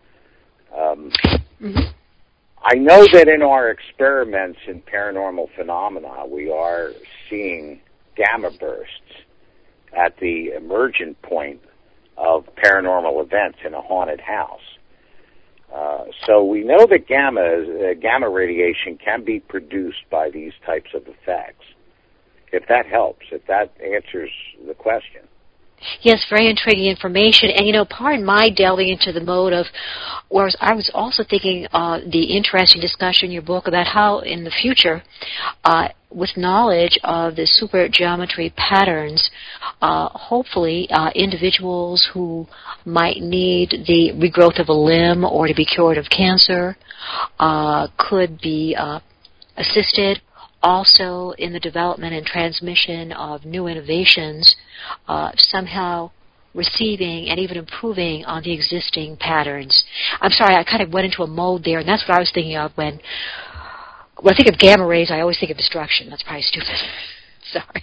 Um, mm-hmm. I know that in our experiments in paranormal phenomena, we are seeing gamma bursts at the emergent point of paranormal events in a haunted house. Uh, so we know that gamma, uh, gamma radiation can be produced by these types of effects. If that helps, if that answers the question. Yes, very intriguing information. And, you know, pardon my delving into the mode of, whereas I was also thinking uh, the interesting discussion in your book about how in the future, uh, with knowledge of the supergeometry patterns, uh, hopefully uh, individuals who might need the regrowth of a limb or to be cured of cancer uh, could be uh, assisted. Also in the development and transmission of new innovations, uh, somehow receiving and even improving on the existing patterns. I'm sorry, I kind of went into a mode there, and that's what I was thinking of when, when I think of gamma rays, I always think of destruction. That's probably stupid. Sorry.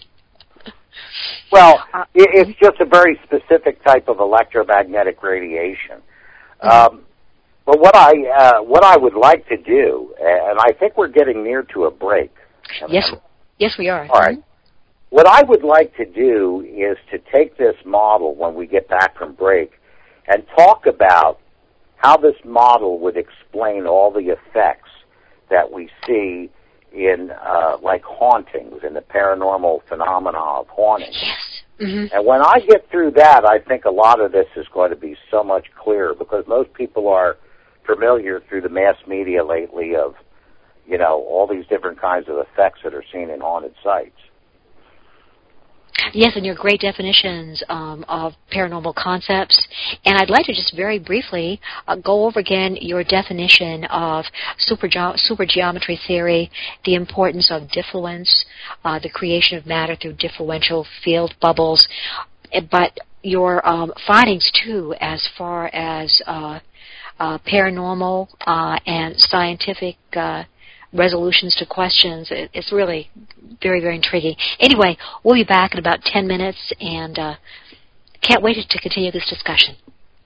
Well, it's just a very specific type of electromagnetic radiation. Mm-hmm. Um, but what I uh, what I would like to do, and I think we're getting near to a break. Yes, yes, we are. All right. what I would like to do is to take this model when we get back from break and talk about how this model would explain all the effects that we see in, uh, like, hauntings and the paranormal phenomena of hauntings. Yes. Mm-hmm. And when I get through that, I think a lot of this is going to be so much clearer, because most people are familiar through the mass media lately of, you know, all these different kinds of effects that are seen in haunted sites. Yes, and your great definitions um, of paranormal concepts. And I'd like to just very briefly uh, go over again your definition of super supergeometry theory, the importance of diffluence, uh, the creation of matter through differential field bubbles, but your um, findings, too, as far as uh, uh, paranormal uh, and scientific uh resolutions to questions. It's really very, very intriguing. Anyway, we'll be back in about ten minutes, and uh, can't wait to continue this discussion.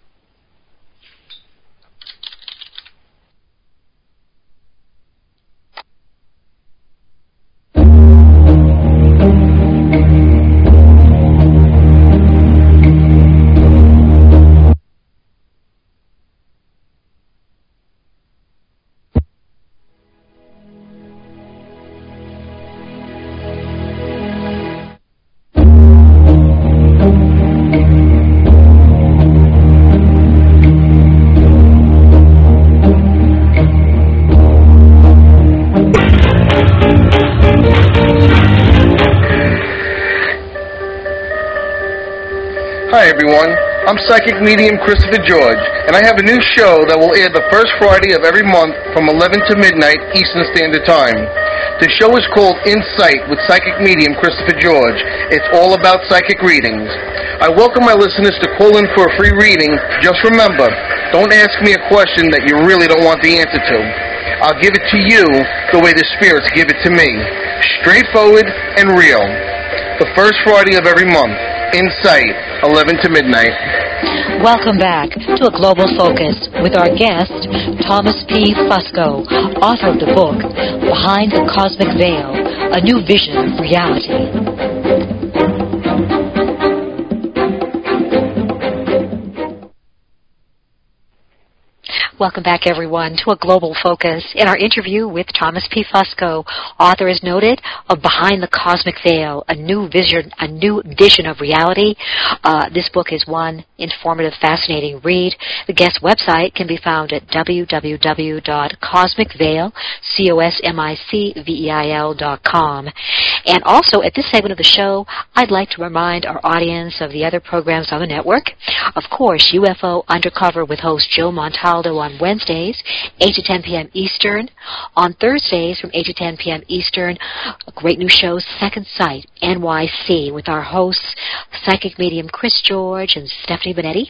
Hi everyone, I'm Psychic Medium Christopher George, and I have a new show that will air the first Friday of every month from eleven to midnight Eastern Standard Time. The show is called Insight with Psychic Medium Christopher George. It's all about psychic readings. I welcome my listeners to call in for a free reading. Just remember, don't ask me a question that you really don't want the answer to. I'll give it to you the way the spirits give it to me. Straightforward and real. The first Friday of every month. Insight, eleven to midnight. Welcome back to A Global Focus with our guest, Thomas P. Fusco, author of the book, Behind the Cosmic Veil, A New Vision of Reality. Welcome back, everyone, to A Global Focus. In our interview with Thomas P. Fusco, author, as noted, of Behind the Cosmic Veil, A New Vision, A New Vision of Reality. Uh, this book is one informative, fascinating read. The guest's website can be found at w w w dot cosmic veil, C O S M I C V E I L dot com. And also, at this segment of the show, I'd like to remind our audience of the other programs on the network. Of course, U F O Undercover with host Joe Montaldo on Wednesdays, eight to ten p.m. Eastern. On Thursdays from eight to ten p.m. Eastern, a great new show, Second Sight, N Y C, with our hosts, psychic medium Chris George and Stephanie Benetti.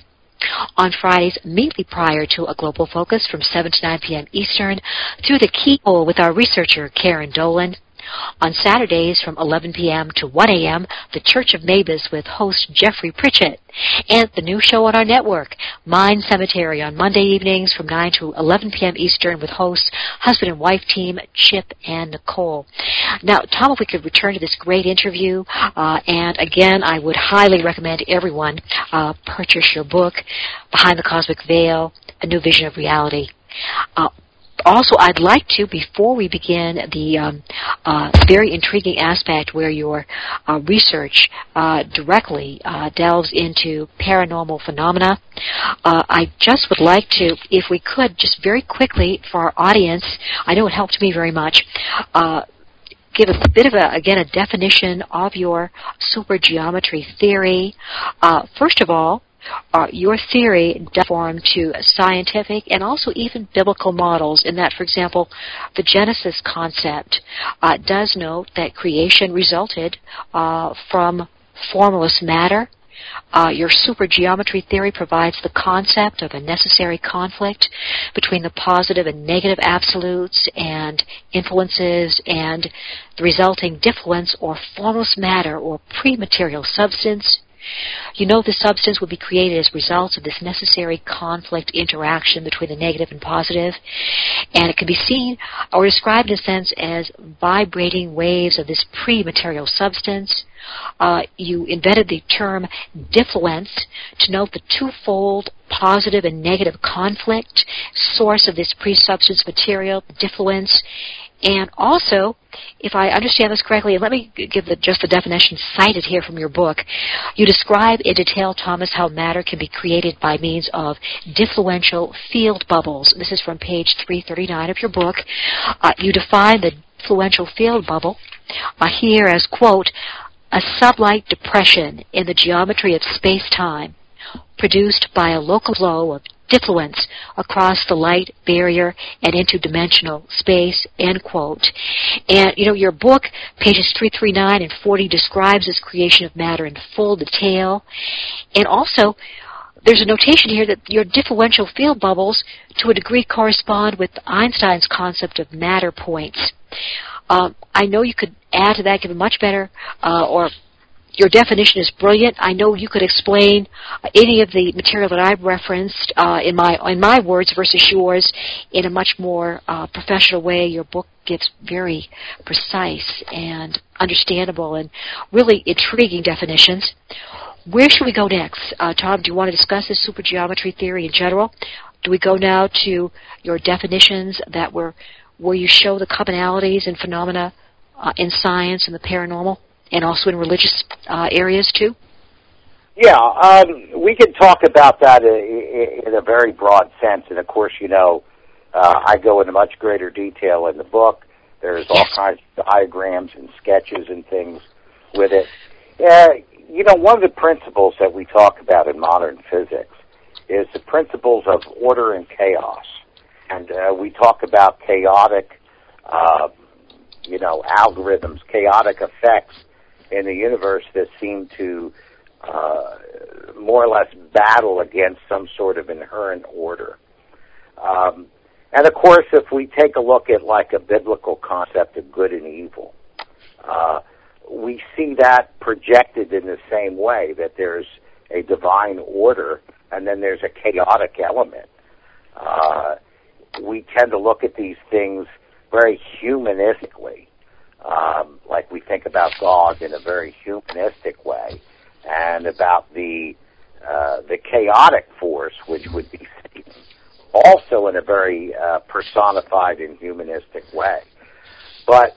On Fridays, immediately prior to A Global Focus from seven to nine p.m. Eastern, Through the Keyhole with our researcher, Karen Dolan. On Saturdays from eleven p.m. to one a.m., The Church of Mavis with host Jeffrey Pritchett. And the new show on our network, Mind Cemetery, on Monday evenings from nine to eleven p.m. Eastern with hosts husband and wife team Chip and Nicole. Now, Tom, if we could return to this great interview, uh, and again, I would highly recommend everyone uh, purchase your book, Behind the Cosmic Veil, A New Vision of Reality. Uh, Also, I'd like to, before we begin the um, uh, very intriguing aspect where your uh, research uh, directly uh, delves into paranormal phenomena, uh, I just would like to, if we could, just very quickly for our audience, I know it helped me very much, uh, give a bit of, a, again, a definition of your supergeometry theory. Uh, first of all, Uh, your theory does form to scientific and also even biblical models in that, for example, the Genesis concept uh, does note that creation resulted uh, from formless matter. Uh, your supergeometry theory provides the concept of a necessary conflict between the positive and negative absolutes and influences and the resulting diffluence or formless matter or pre-material substance. You know the substance will be created as results of this necessary conflict interaction between the negative and positive, and it can be seen or described in a sense as vibrating waves of this pre-material substance. Uh, you invented the term diffluence to note the twofold positive and negative conflict source of this pre-substance material, diffluence. And also, if I understand this correctly, and let me give the, just the definition cited here from your book, you describe in detail, Thomas, how matter can be created by means of diffluential field bubbles. This is from page three thirty-nine of your book. Uh, you define the diffluential field bubble uh, here as, quote, a sublight depression in the geometry of space-time produced by a local flow of diffluence across the light barrier and interdimensional space, end quote. And, you know, your book, pages three thirty-nine and forty, describes this creation of matter in full detail. And also, there's a notation here that your diffluential field bubbles, to a degree, correspond with Einstein's concept of matter points. Um, I know you could add to that, give a much better, uh, or your definition is brilliant. I know you could explain any of the material that I've referenced uh, in my in my words versus yours in a much more uh, professional way. Your book gives very precise and understandable and really intriguing definitions. Where should we go next? Uh, Tom, do you want to discuss this supergeometry theory in general? Do we go now to your definitions that were where you show the commonalities and phenomena uh, in science and the paranormal? And also in religious uh, areas, too? Yeah, um, we can talk about that in, in a very broad sense. And, of course, you know, uh, I go into much greater detail in the book. There's all yes. kinds of diagrams and sketches and things with it. Uh, you know, one of the principles that we talk about in modern physics is the principles of order and chaos. And uh, we talk about chaotic, uh, you know, algorithms, chaotic effects in the universe that seem to uh, more or less battle against some sort of inherent order. Um, and of course, if we take a look at like a biblical concept of good and evil, uh, we see that projected in the same way, that there's a divine order and then there's a chaotic element. Uh, we tend to look at these things very humanistically. Um, like we think about God in a very humanistic way, and about the uh, the chaotic force, which would be Satan, also in a very uh, personified and humanistic way. But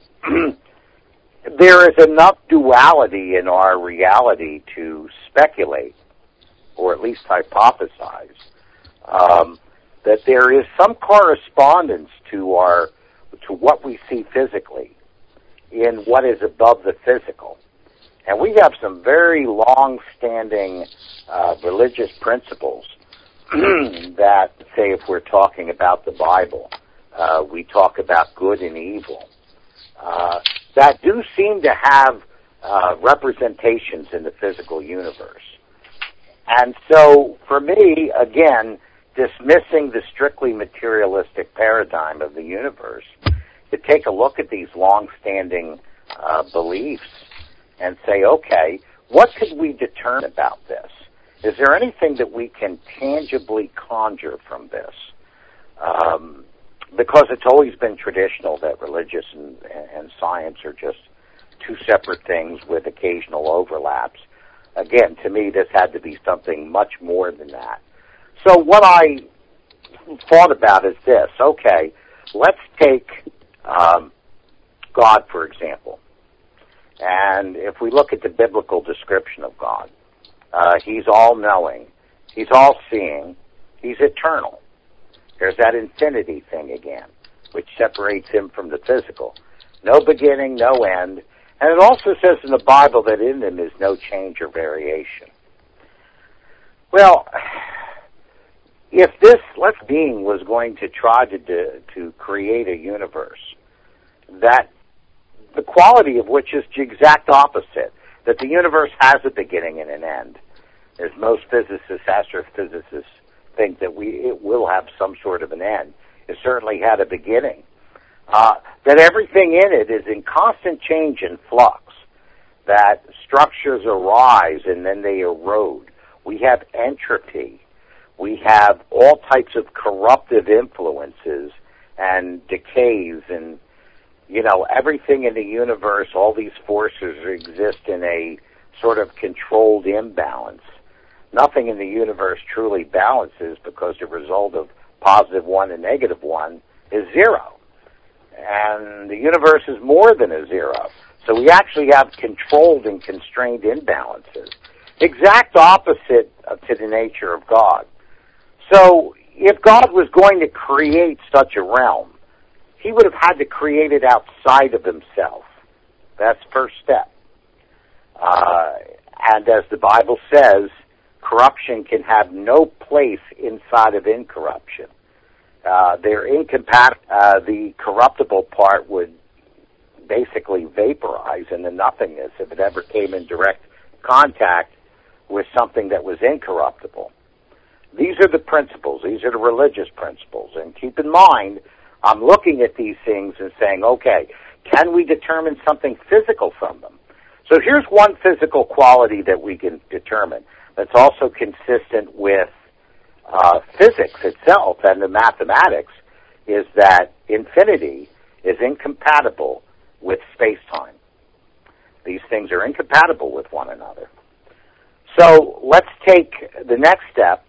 there is enough duality in our reality to speculate, or at least hypothesize, um, that there is some correspondence to our to what we see physically in what is above the physical. And we have some very long-standing uh, religious principles that, say, if we're talking about the Bible, uh, we talk about good and evil, uh, that do seem to have uh, representations in the physical universe. And so, for me, again, dismissing the strictly materialistic paradigm of the universe, to take a look at these long-standing uh, beliefs and say, okay, what could we determine about this? Is there anything that we can tangibly conjure from this? Um, because it's always been traditional that religious and, and science are just two separate things with occasional overlaps. Again, to me, this had to be something much more than that. So what I thought about is this, okay, let's take Um, God, for example. And if we look at the biblical description of God, uh, he's all-knowing, he's all-seeing, he's eternal. There's that infinity thing again, which separates him from the physical. No beginning, no end. And it also says in the Bible that in him is no change or variation. Well, if this let's being was going to try to do, to create a universe that the quality of which is the exact opposite, that the universe has a beginning and an end, as most physicists, astrophysicists think that we it will have some sort of an end. It certainly had a beginning. Uh, that everything in it is in constant change and flux. that structures arise and then they erode. We have entropy. We have all types of corruptive influences and decays and, you know, everything in the universe, all these forces exist in a sort of controlled imbalance. Nothing in the universe truly balances because the result of positive one and negative one is zero. And the universe is more than a zero. So we actually have controlled and constrained imbalances. Exact opposite to the nature of God. So if God was going to create such a realm, he would have had to create it outside of himself. That's first step. Uh, and as the Bible says, corruption can have no place inside of incorruption. Uh, they're incompatible. Uh, the corruptible part would basically vaporize into nothingness if it ever came in direct contact with something that was incorruptible. These are the principles. These are the religious principles. And keep in mind, I'm looking at these things and saying, okay, can we determine something physical from them? So here's one physical quality that we can determine that's also consistent with uh, physics itself and the mathematics, is that infinity is incompatible with space-time. These things are incompatible with one another. So let's take the next step.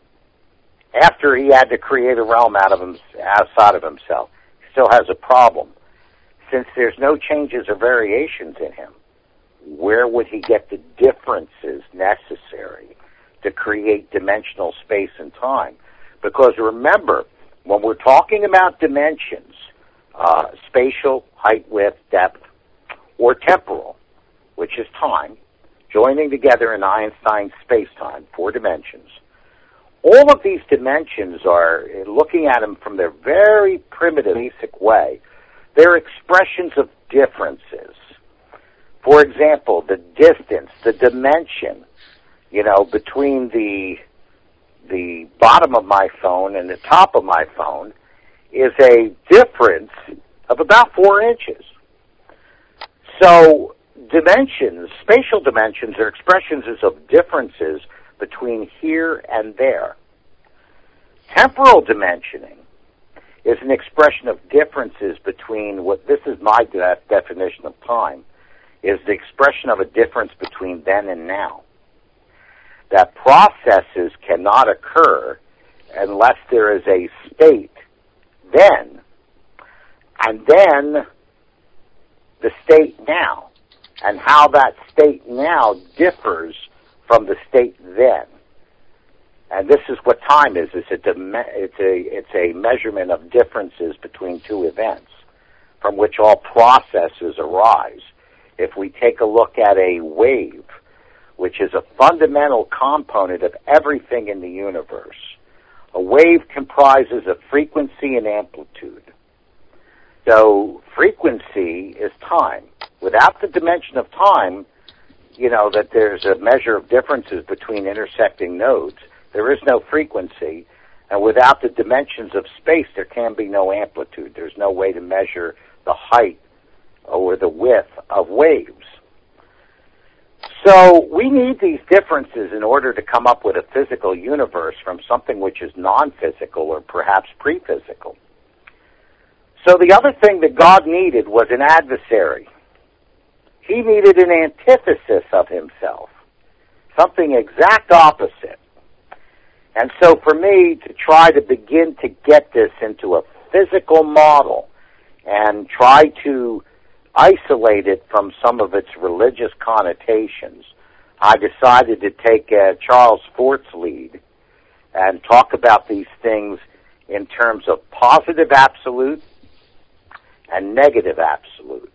After he had to create a realm out of him, outside of himself, he still has a problem. Since there's no changes or variations in him, where would he get the differences necessary to create dimensional space and time? Because remember, when we're talking about dimensions, uh, spatial, height, width, depth, or temporal, which is time, joining together in Einstein's space-time, four dimensions, all of these dimensions are, looking at them from their very primitive, basic way, they're expressions of differences. For example, the distance, the dimension, you know, between the the bottom of my phone and the top of my phone is a difference of about four inches. So dimensions, spatial dimensions, are expressions of differences between here and there. Temporal dimensioning is an expression of differences between what, this is my de- definition of time, is the expression of a difference between then and now. That processes cannot occur unless there is a state then, and then the state now, and how that state now differs from the state then. And this is what time is. It's a, it's a, it's a measurement of differences between two events from which all processes arise. If we take a look at a wave, which is a fundamental component of everything in the universe, a wave comprises of frequency and amplitude. So frequency is time. Without the dimension of time, you know, that there's a measure of differences between intersecting nodes, there is no frequency. And without the dimensions of space, there can be no amplitude. There's no way to measure the height or the width of waves. So we need these differences in order to come up with a physical universe from something which is non-physical or perhaps pre-physical. So the other thing that God needed was an adversary. He needed an antithesis of himself, something exact opposite. And so for me to try to begin to get this into a physical model and try to isolate it from some of its religious connotations, I decided to take uh, Charles Fort's lead and talk about these things in terms of positive absolute and negative absolute.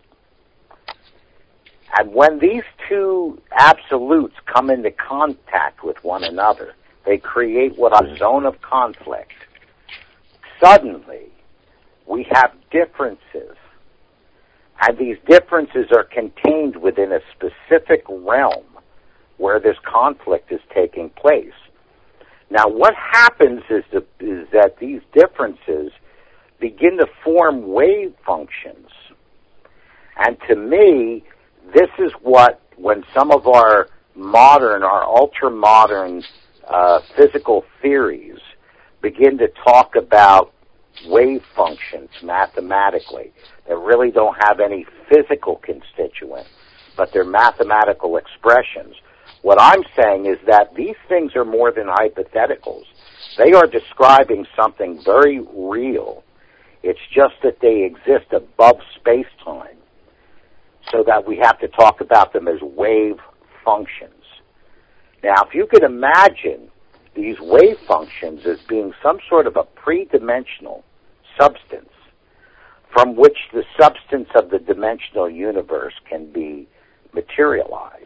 And when these two absolutes come into contact with one another, they create what a zone of conflict. Suddenly, we have differences. And these differences are contained within a specific realm where this conflict is taking place. Now, what happens is, the, is that these differences begin to form wave functions. And to me, this is what when some of our modern, our ultra-modern uh, physical theories begin to talk about wave functions mathematically that really don't have any physical constituent, but they're mathematical expressions, what I'm saying is that these things are more than hypotheticals. They are describing something very real. It's just that they exist above space-time, so that we have to talk about them as wave functions. Now, if you could imagine these wave functions as being some sort of a pre-dimensional substance from which the substance of the dimensional universe can be materialized,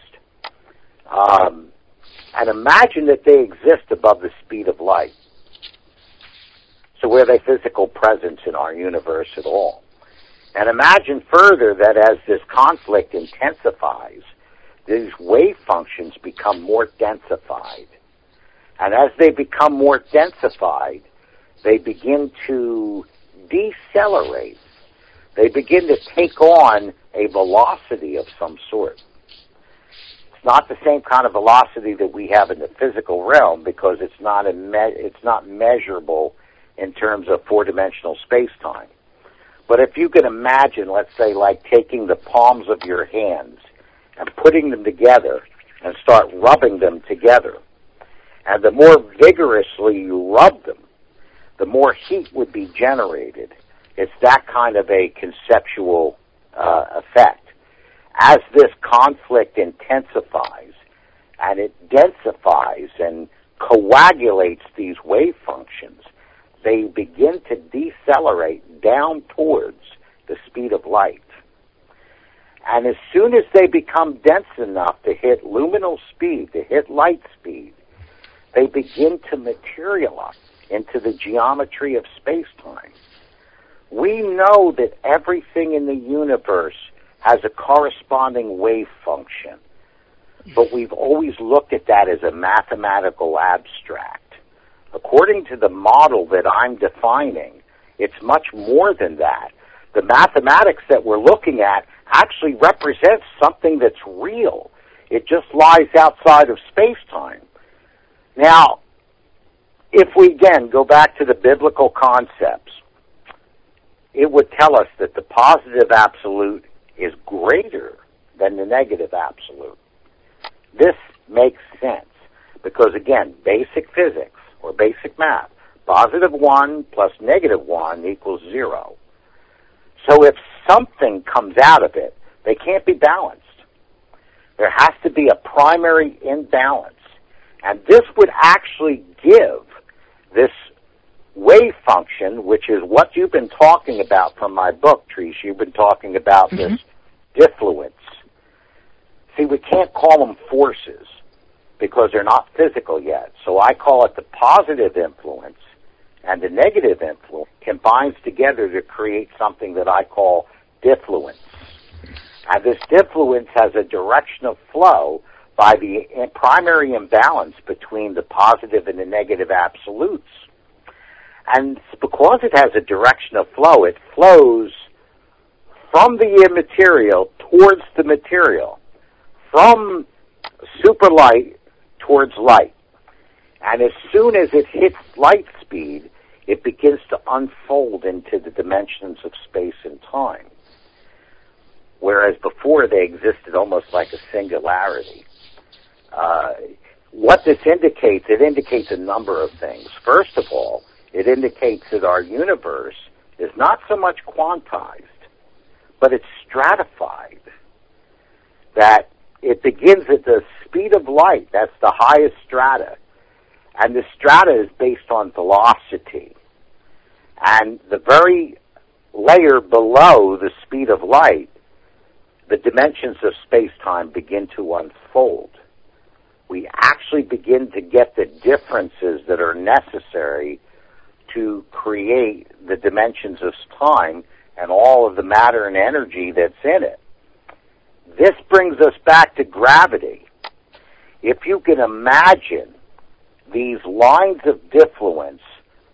um, and imagine that they exist above the speed of light. So where they physical presence in our universe at all. And imagine further that as this conflict intensifies, these wave functions become more densified. And as they become more densified, they begin to decelerate. They begin to take on a velocity of some sort. It's not the same kind of velocity that we have in the physical realm, because it's not a me- it's not measurable in terms of four-dimensional space-time. But if you can imagine, let's say, like taking the palms of your hands and putting them together and start rubbing them together, and the more vigorously you rub them, the more heat would be generated. It's that kind of a conceptual uh, effect. As this conflict intensifies and it densifies and coagulates these wave functions, they begin to decelerate down towards the speed of light. And as soon as they become dense enough to hit luminal speed, to hit light speed, they begin to materialize into the geometry of space-time. We know that everything in the universe has a corresponding wave function, but we've always looked at that as a mathematical abstract. According to the model that I'm defining, it's much more than that. The mathematics that we're looking at actually represents something that's real. It just lies outside of space-time. Now, if we again go back to the biblical concepts, it would tell us that the positive absolute is greater than the negative absolute. This makes sense because, again, basic physics or basic math, positive one plus negative one equals zero. So if something comes out of it, they can't be balanced. There has to be a primary imbalance. And this would actually give this wave function, which is what you've been talking about from my book, Trish. You've been talking about mm-hmm. this diffluence. See, we can't call them forces because they're not physical yet. So I call it the positive influence and the negative influence combines together to create something that I call diffluence. And this diffluence has a direction of flow by the primary imbalance between the positive and the negative absolutes. And because it has a direction of flow, it flows from the immaterial towards the material, from superlight towards light. And as soon as it hits light speed, it begins to unfold into the dimensions of space and time. Whereas before they existed almost like a singularity. Uh, what this indicates, it indicates a number of things. First of all, it indicates that our universe is not so much quantized, but it's stratified. That it begins at the speed of light. That's the highest strata. And the strata is based on velocity. And the very layer below the speed of light, the dimensions of space-time begin to unfold. We actually begin to get the differences that are necessary to create the dimensions of time and all of the matter and energy that's in it. This brings us back to gravity. If you can imagine these lines of diffluence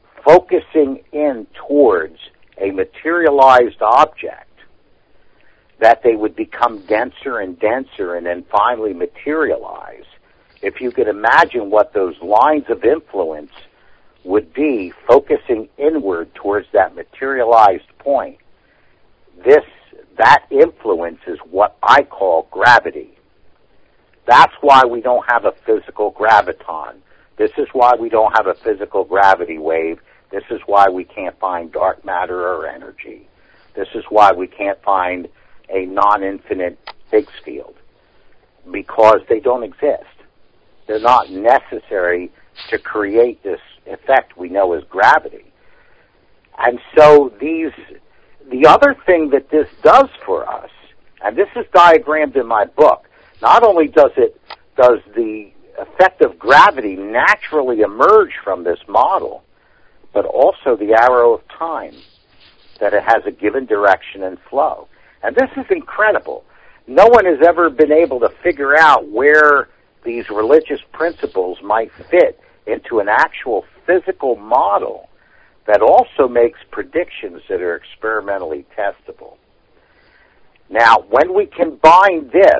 focusing in towards a materialized object, that they would become denser and denser and then finally materialize, if you could imagine what those lines of influence would be focusing inward towards that materialized point, this that influence is what I call gravity. That's why we don't have a physical graviton. This is why we don't have a physical gravity wave. This is why we can't find dark matter or energy. This is why we can't find a non-infinite Higgs field, because they don't exist. They're not necessary to create this effect we know as gravity. And so these, the other thing that this does for us, and this is diagrammed in my book, not only does it, does the effect of gravity naturally emerge from this model, but also the arrow of time, that it has a given direction and flow. And this is incredible. No one has ever been able to figure out where these religious principles might fit into an actual physical model that also makes predictions that are experimentally testable. Now, when we combine this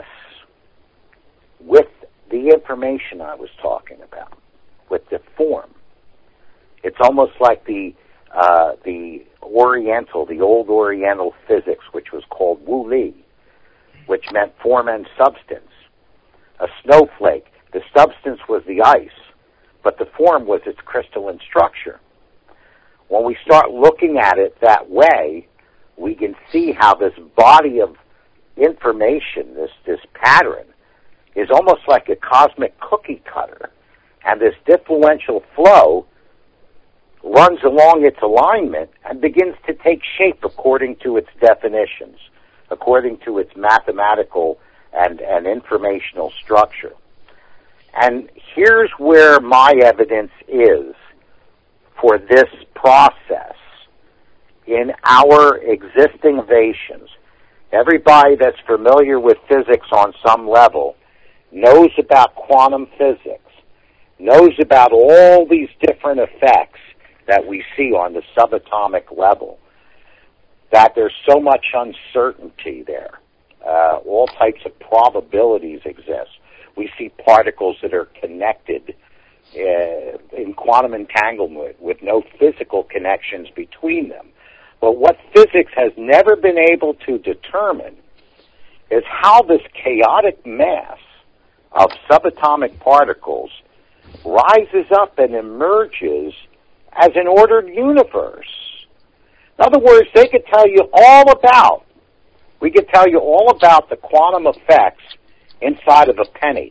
with the information I was talking about, with the form, it's almost like the uh, the Oriental, the old Oriental physics, which was called Wu Li, which meant form and substance. A snowflake, the substance was the ice, but the form was its crystalline structure. When we start looking at it that way, we can see how this body of information, this, this pattern, is almost like a cosmic cookie cutter, and this differential flow runs along its alignment and begins to take shape according to its definitions, according to its mathematical and, and informational structure. And here's where my evidence is for this process in our existing innovations. Everybody that's familiar with physics on some level knows about quantum physics, knows about all these different effects that we see on the subatomic level, that there's so much uncertainty there. Uh, all types of probabilities exist. We see particles that are connected uh, in quantum entanglement with no physical connections between them. But what physics has never been able to determine is how this chaotic mass of subatomic particles rises up and emerges as an ordered universe. In other words, they could tell you all about, we could tell you all about the quantum effects inside of a penny,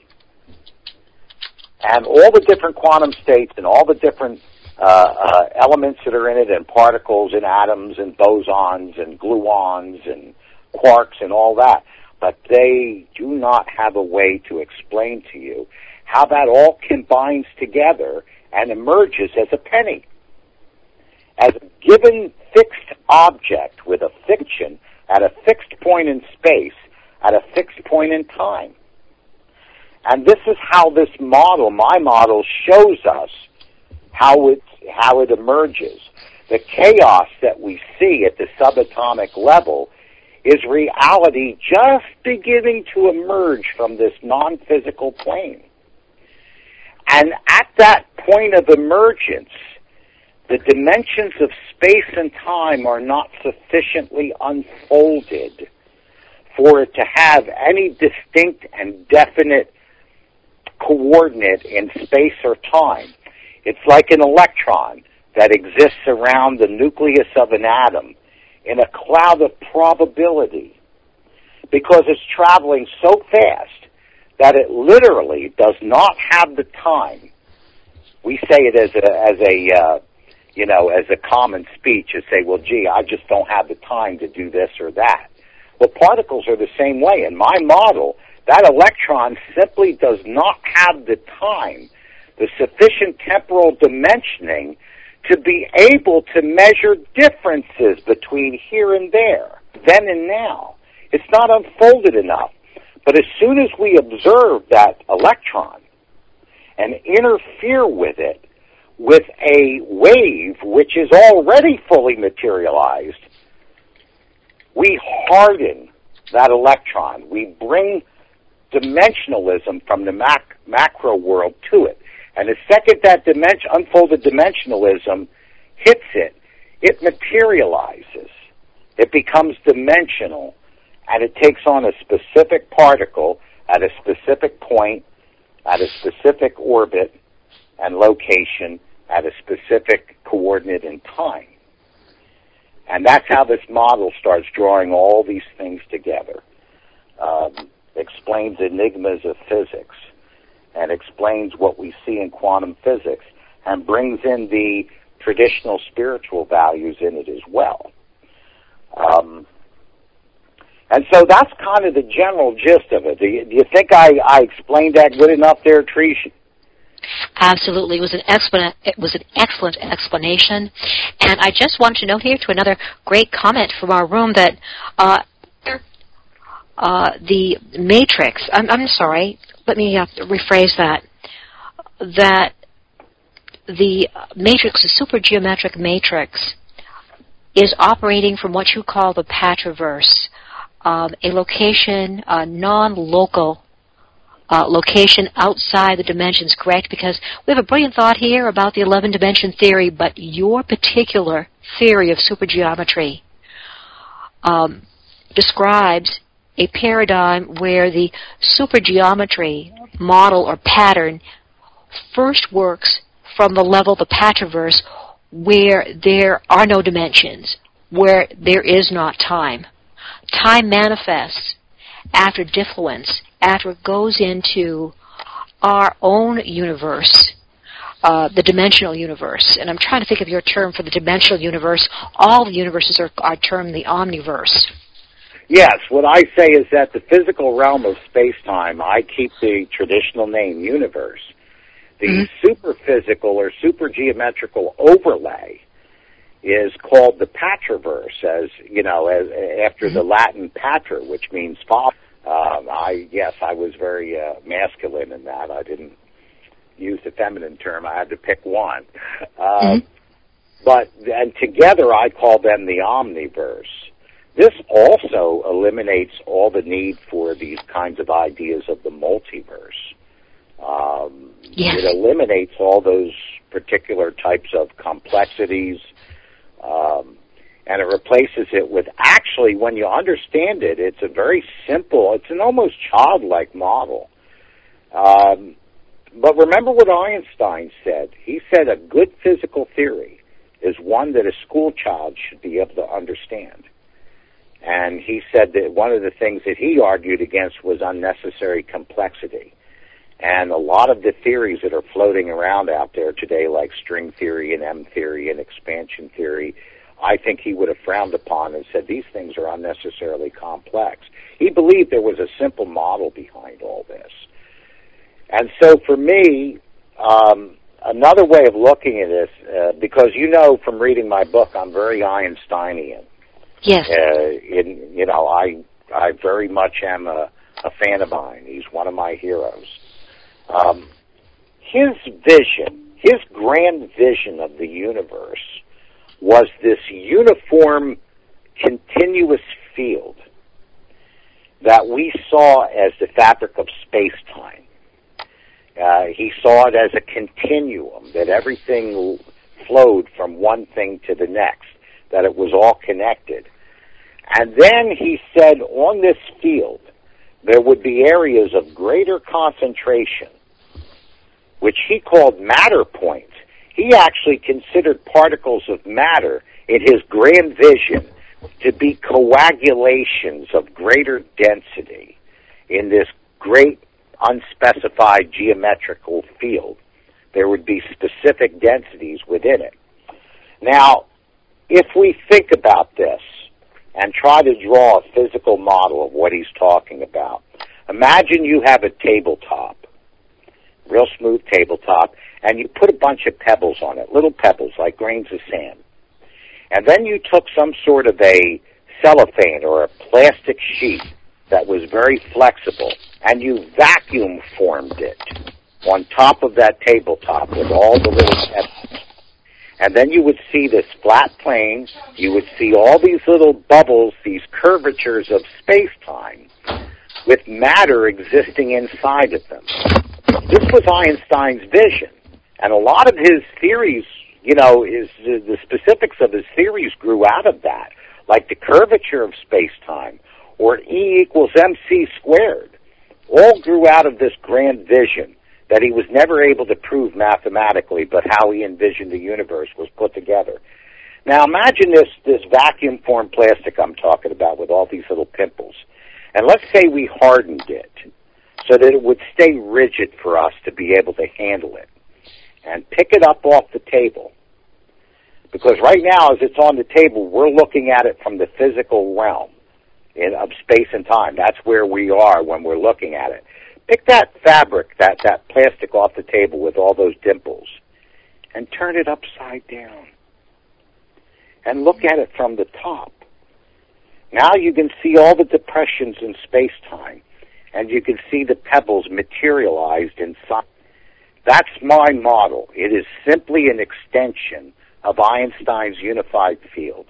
and all the different quantum states and all the different uh, uh, elements that are in it, and particles and atoms and bosons and gluons and quarks and all that. But they do not have a way to explain to you how that all combines together and emerges as a penny, as a given fixed object with a fiction at a fixed point in space, at a fixed point in time. And this is how this model, my model, shows us how it, how it emerges. The chaos that we see at the subatomic level is reality just beginning to emerge from this non-physical plane. And at that point of emergence, the dimensions of space and time are not sufficiently unfolded for it to have any distinct and definite coordinate in space or time. It's like an electron that exists around the nucleus of an atom in a cloud of probability, because it's traveling so fast that it literally does not have the time. We say it as a, as a uh, you know, as a common speech, and say, well, gee, I just don't have the time to do this or that. Well, particles are the same way. In my model, that electron simply does not have the time, the sufficient temporal dimensioning to be able to measure differences between here and there, then and now. It's not unfolded enough. But as soon as we observe that electron and interfere with it with a wave which is already fully materialized, we harden that electron. We bring dimensionalism from the mac- macro world to it. And the second that dimension, unfolded dimensionalism hits it, it materializes. It becomes dimensional, and it takes on a specific particle at a specific point, at a specific orbit and location, at a specific coordinate in time. And that's how this model starts drawing all these things together. Um, explains enigmas of physics, and explains what we see in quantum physics, and brings in the traditional spiritual values in it as well. Um, and so that's kind of the general gist of it. Do you, do you think I, I explained that good enough there, Trish? Absolutely. It was an excellent, it was an excellent explanation. And I just want to note here to another great comment from our room that uh, uh, the matrix, I'm, I'm sorry, let me uh, rephrase that, that the matrix, the supergeometric matrix, is operating from what you call the Patraverse, um, a location, a non-local uh, location outside the dimensions, correct? Because we have a brilliant thought here about the eleven-dimension theory, but your particular theory of supergeometry um, describes a paradigm where the supergeometry model or pattern first works from the level, the Patraverse, where there are no dimensions, where there is not time. Time manifests after diffluence, after it goes into our own universe, uh, the dimensional universe. And I'm trying to think of your term for the dimensional universe. All the universes are, are termed the omniverse. Yes, what I say is that the physical realm of space-time, I keep the traditional name universe. The mm-hmm. superphysical or supergeometrical overlay is called the Patraverse, as you know, as after mm-hmm. the Latin patra, which means father. Um, I yes, I was very uh, masculine in that. I didn't use the feminine term. I had to pick one. Uh, mm-hmm. But and together, I call them the omniverse. This also eliminates all the need for these kinds of ideas of the multiverse. Um, yes. It eliminates all those particular types of complexities, um, and it replaces it with, actually, when you understand it, it's a very simple, it's an almost childlike model. Um, but remember what Einstein said. He said a good physical theory is one that a school child should be able to understand. And he said that one of the things that he argued against was unnecessary complexity. And a lot of the theories that are floating around out there today, like string theory and M theory and expansion theory, I think he would have frowned upon and said these things are unnecessarily complex. He believed there was a simple model behind all this. And so for me, um, another way of looking at this, uh, because you know from reading my book, I'm very Einsteinian. Yes. Uh, in, you know, I I very much am a, a fan of Ein. He's one of my heroes. Um, his vision, his grand vision of the universe was this uniform, continuous field that we saw as the fabric of space-time. Uh, he saw it as a continuum, that everything flowed from one thing to the next, that it was all connected. And then he said on this field, there would be areas of greater concentration, which he called matter points. He actually considered particles of matter in his grand vision to be coagulations of greater density in this great unspecified geometrical field. There would be specific densities within it. Now, if we think about this and try to draw a physical model of what he's talking about, imagine you have a tabletop, real smooth tabletop, and you put a bunch of pebbles on it, little pebbles like grains of sand. And then you took some sort of a cellophane or a plastic sheet that was very flexible, and you vacuum formed it on top of that tabletop with all the little pebbles. And then you would see this flat plane. You would see all these little bubbles, these curvatures of space-time, with matter existing inside of them. This was Einstein's vision. And a lot of his theories, you know, is the specifics of his theories grew out of that, like the curvature of space-time, or E equals mc squared, all grew out of this grand vision that he was never able to prove mathematically, but how he envisioned the universe was put together. Now imagine this, this vacuum-formed plastic I'm talking about with all these little pimples. And let's say we hardened it so that it would stay rigid for us to be able to handle it. And pick it up off the table. Because right now, as it's on the table, we're looking at it from the physical realm in, of space and time. That's where we are when we're looking at it. Pick that fabric, that, that plastic off the table with all those dimples, and turn it upside down. And look at it from the top. Now you can see all the depressions in space-time, and you can see the pebbles materialized inside. That's my model. It is simply an extension of Einstein's unified field.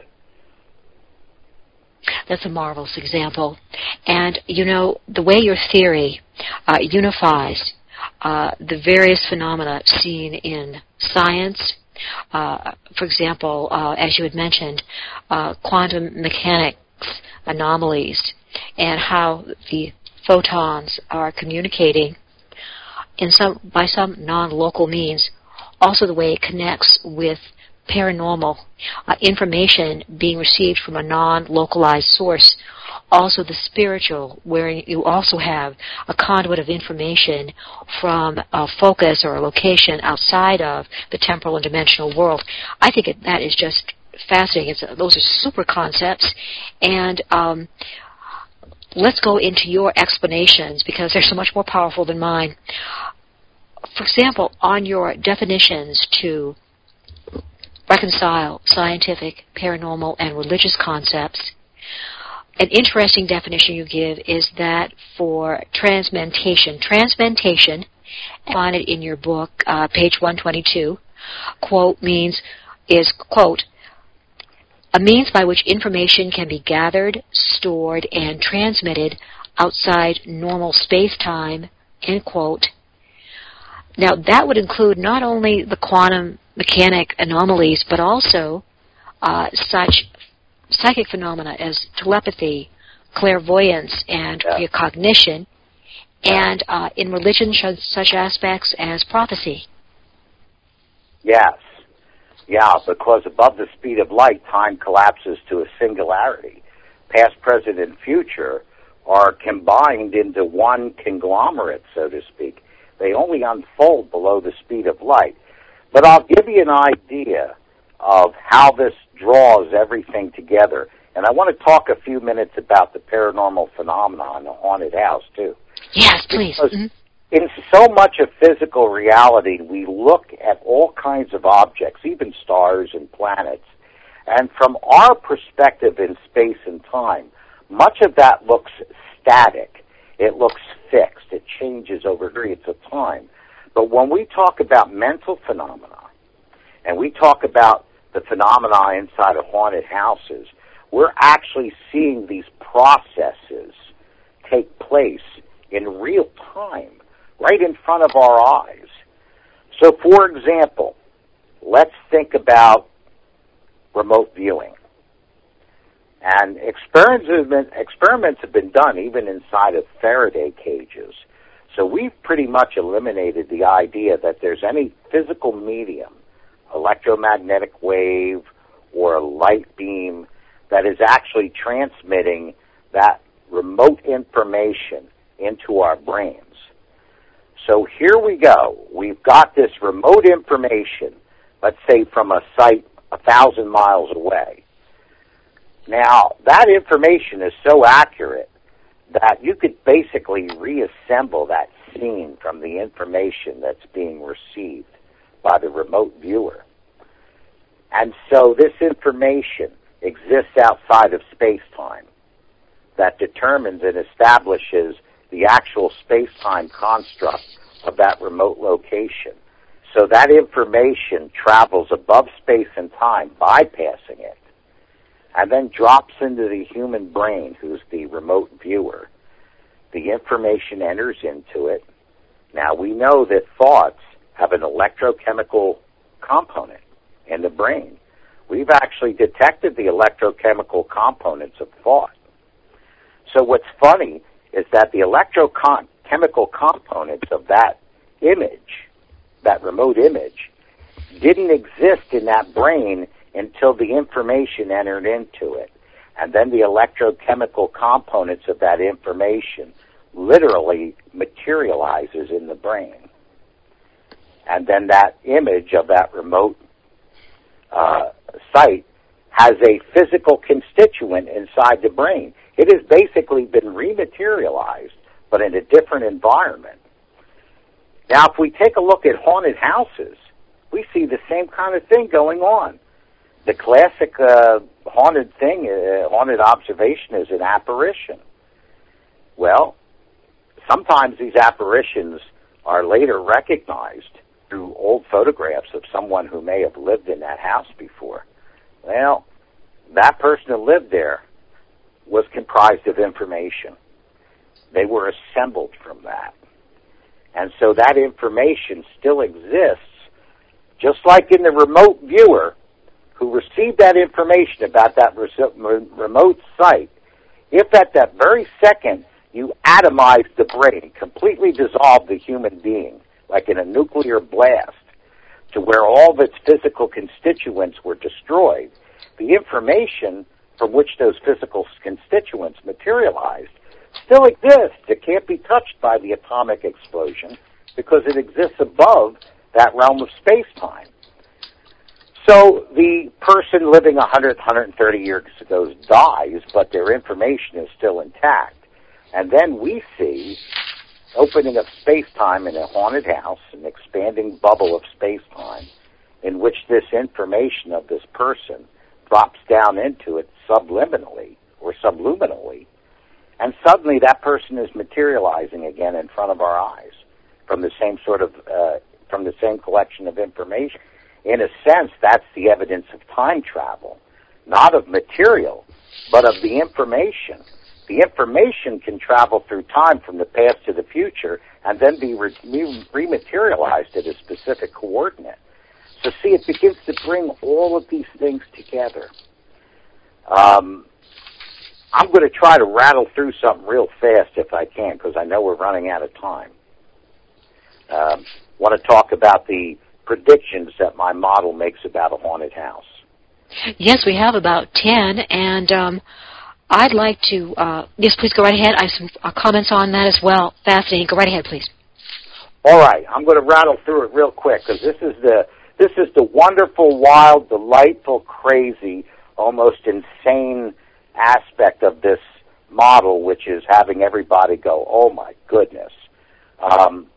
That's a marvelous example. And, you know, the way your theory uh, unifies uh, the various phenomena seen in science, uh, for example, uh, as you had mentioned, uh, quantum mechanics anomalies, and how the photons are communicating in some by some non-local means, also the way it connects with paranormal uh, information being received from a non-localized source, also the spiritual, where you also have a conduit of information from a focus or a location outside of the temporal and dimensional world. I think it, that is just fascinating. It's, those are super concepts, and um, let's go into your explanations because they're so much more powerful than mine. For example, on your definitions to reconcile scientific, paranormal, and religious concepts, an interesting definition you give is that for transmentation, transmentation, find it in your book, uh, page one twenty-two, quote, means, is, quote, a means by which information can be gathered, stored, and transmitted outside normal space-time, end quote. Now, that would include not only the quantum mechanic anomalies, but also uh, such psychic phenomena as telepathy, clairvoyance, and yeah. precognition, and uh, in religion, such aspects as prophecy. Yes. Yeah, because above the speed of light, time collapses to a singularity. Past, present, and future are combined into one conglomerate, so to speak. They only unfold below the speed of light. But I'll give you an idea of how this draws everything together. And I want to talk a few minutes about the paranormal phenomenon, the haunted house, too. Yes, please. Because mm-hmm. in so much of physical reality, we look at all kinds of objects, even stars and planets, and from our perspective in space and time, much of that looks static. It looks fixed. It changes over periods of time. But when we talk about mental phenomena, and we talk about the phenomena inside of haunted houses, we're actually seeing these processes take place in real time, right in front of our eyes. So, for example, let's think about remote viewing. And experiments have been, experiments have been done even inside of Faraday cages. So we've pretty much eliminated the idea that there's any physical medium, electromagnetic wave or a light beam, that is actually transmitting that remote information into our brains. So here we go. We've got this remote information, let's say from a site a thousand miles away. Now, that information is so accurate that you could basically reassemble that scene from the information that's being received by the remote viewer. And so this information exists outside of space-time that determines and establishes the actual space-time construct of that remote location. so that information travels above space and time, bypassing it, and then drops into the human brain, who's the remote viewer. The information enters into it. Now, we know that thoughts have an electrochemical component in the brain. We've actually detected the electrochemical components of thought. So what's funny is that the electrochemical components of that image, that remote image, didn't exist in that brain until the information entered into it. And then the electrochemical components of that information literally materializes in the brain. And then that image of that remote uh, site has a physical constituent inside the brain. It has basically been rematerialized, but in a different environment. Now, if we take a look at haunted houses, we see the same kind of thing going on. The classic uh, haunted thing, uh, haunted observation is an apparition. Well, sometimes these apparitions are later recognized through old photographs of someone who may have lived in that house before. Well, that person who lived there was comprised of information. They were assembled from that. And so that information still exists, just like in the remote viewer who received that information about that remote site. If at that very second you atomize the brain, completely dissolve the human being, like in a nuclear blast, to where all of its physical constituents were destroyed, the information from which those physical constituents materialized still exists. It can't be touched by the atomic explosion because it exists above that realm of space-time. So the person living one hundred, one hundred thirty years ago dies, but their information is still intact. And then we see opening of space-time in a haunted house, an expanding bubble of space-time, in which this information of this person drops down into it subliminally or subluminally, and suddenly that person is materializing again in front of our eyes from the same sort of, uh, from the same collection of information. In a sense, that's the evidence of time travel, not of material, but of the information. The information can travel through time from the past to the future and then be re- rematerialized at a specific coordinate. So see, it begins to bring all of these things together. Um, I'm going to try to rattle through something real fast if I can, because I know we're running out of time. Um, want to talk about the predictions that my model makes about a haunted house. Yes, we have about ten, and um, I'd like to, uh, yes, please go right ahead. I have some uh, comments on that as well. Fascinating. Go right ahead, please. All right, I'm going to rattle through it real quick, because this is the this is the wonderful, wild, delightful, crazy, almost insane aspect of this model, which is having everybody go, oh my goodness. Um,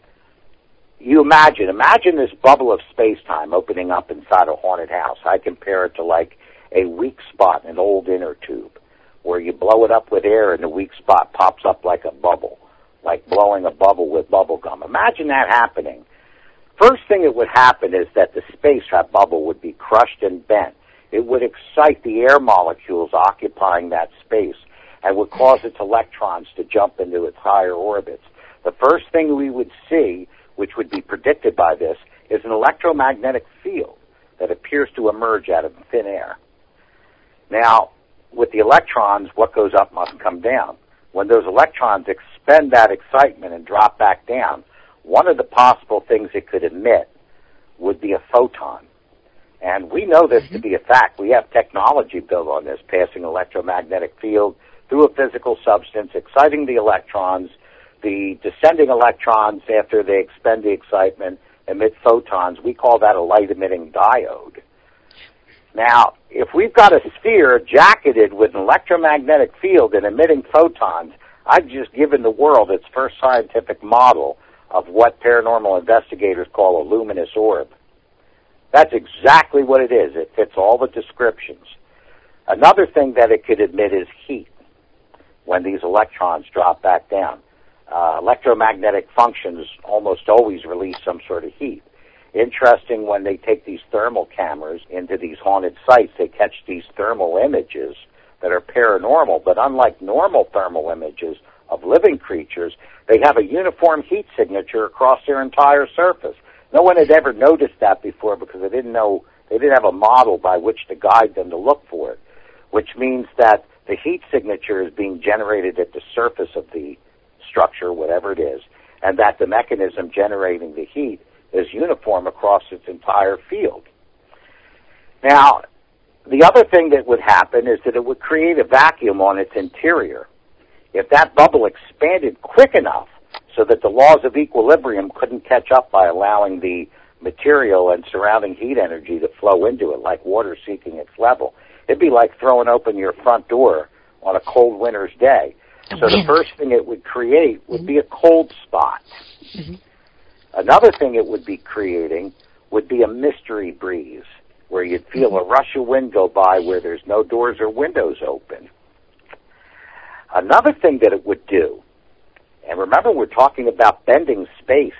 you imagine, imagine this bubble of space-time opening up inside a haunted house. I compare it to like a weak spot in an old inner tube, where you blow it up with air and the weak spot pops up like a bubble, like blowing a bubble with bubble gum. Imagine that happening. First thing that would happen is that the space, that bubble, would be crushed and bent. It would excite the air molecules occupying that space and would cause its electrons to jump into its higher orbits. The first thing we would see, which would be predicted by this, is an electromagnetic field that appears to emerge out of thin air. Now, with the electrons, what goes up must come down. When those electrons expend that excitement and drop back down, one of the possible things it could emit would be a photon. And we know this mm-hmm. to be a fact. We have technology built on this, passing an electromagnetic field through a physical substance, exciting the electrons. The descending electrons, after they expend the excitement, emit photons. We call that a light-emitting diode. Now, if we've got a sphere jacketed with an electromagnetic field and emitting photons, I've just given the world its first scientific model of what paranormal investigators call a luminous orb. That's exactly what it is. It fits all the descriptions. Another thing that it could emit is heat when these electrons drop back down. Uh, electromagnetic functions almost always release some sort of heat. interesting when they take these thermal cameras into these haunted sites, they catch these thermal images that are paranormal, but unlike normal thermal images of living creatures, they have a uniform heat signature across their entire surface. No one had ever noticed that before because they didn't know, they didn't have a model by which to guide them to look for it, which means that the heat signature is being generated at the surface of the structure, whatever it is, and that the mechanism generating the heat is uniform across its entire field. Now, the other thing that would happen is that it would create a vacuum on its interior. If that bubble expanded quick enough so that the laws of equilibrium couldn't catch up by allowing the material and surrounding heat energy to flow into it like water seeking its level, it'd be like throwing open your front door on a cold winter's day. The so wind. the first thing it would create would mm-hmm. be a cold spot. Mm-hmm. Another thing it would be creating would be a mystery breeze, where you'd feel mm-hmm. a rush of wind go by where there's no doors or windows open. Another thing that it would do, and remember we're talking about bending space,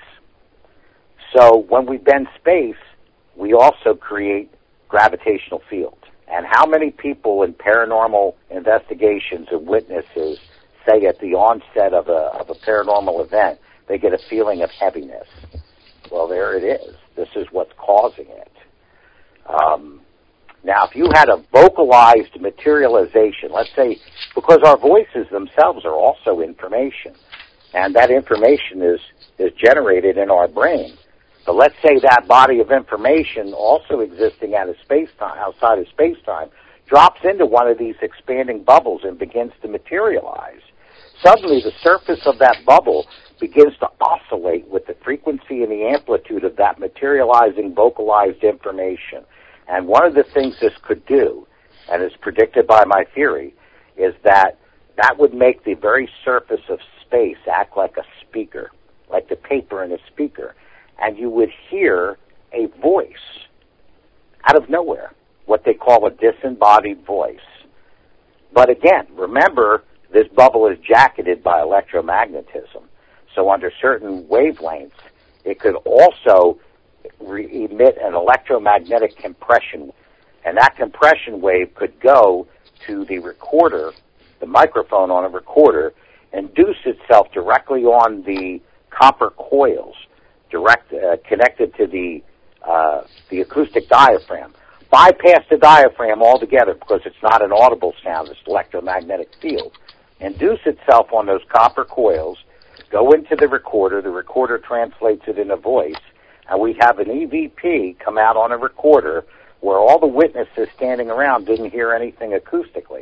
so when we bend space, we also create gravitational fields. And how many people in paranormal investigations and witnesses say at the onset of a, of a paranormal event, they get a feeling of heaviness? Well, there it is. This is what's causing it. Um, now, if you had a vocalized materialization, let's say, because our voices themselves are also information, and that information is, is generated in our brain. But let's say that body of information also existing out of space-time, outside of space-time, drops into one of these expanding bubbles and begins to materialize. Suddenly, the surface of that bubble begins to oscillate with the frequency and the amplitude of that materializing, vocalized information. And one of the things this could do, and is predicted by my theory, is that that would make the very surface of space act like a speaker, like the paper in a speaker. And you would hear a voice out of nowhere, what they call a disembodied voice. But again, remember, this bubble is jacketed by electromagnetism. So under certain wavelengths, it could also re- emit an electromagnetic compression. And that compression wave could go to the recorder, the microphone on a recorder, induce itself directly on the copper coils, direct uh, connected to the uh, the acoustic diaphragm. Bypass the diaphragm altogether because it's not an audible sound, it's electromagnetic field. Induce itself on those copper coils, go into the recorder, the recorder translates it in a voice, and we have an E V P come out on a recorder where all the witnesses standing around didn't hear anything acoustically.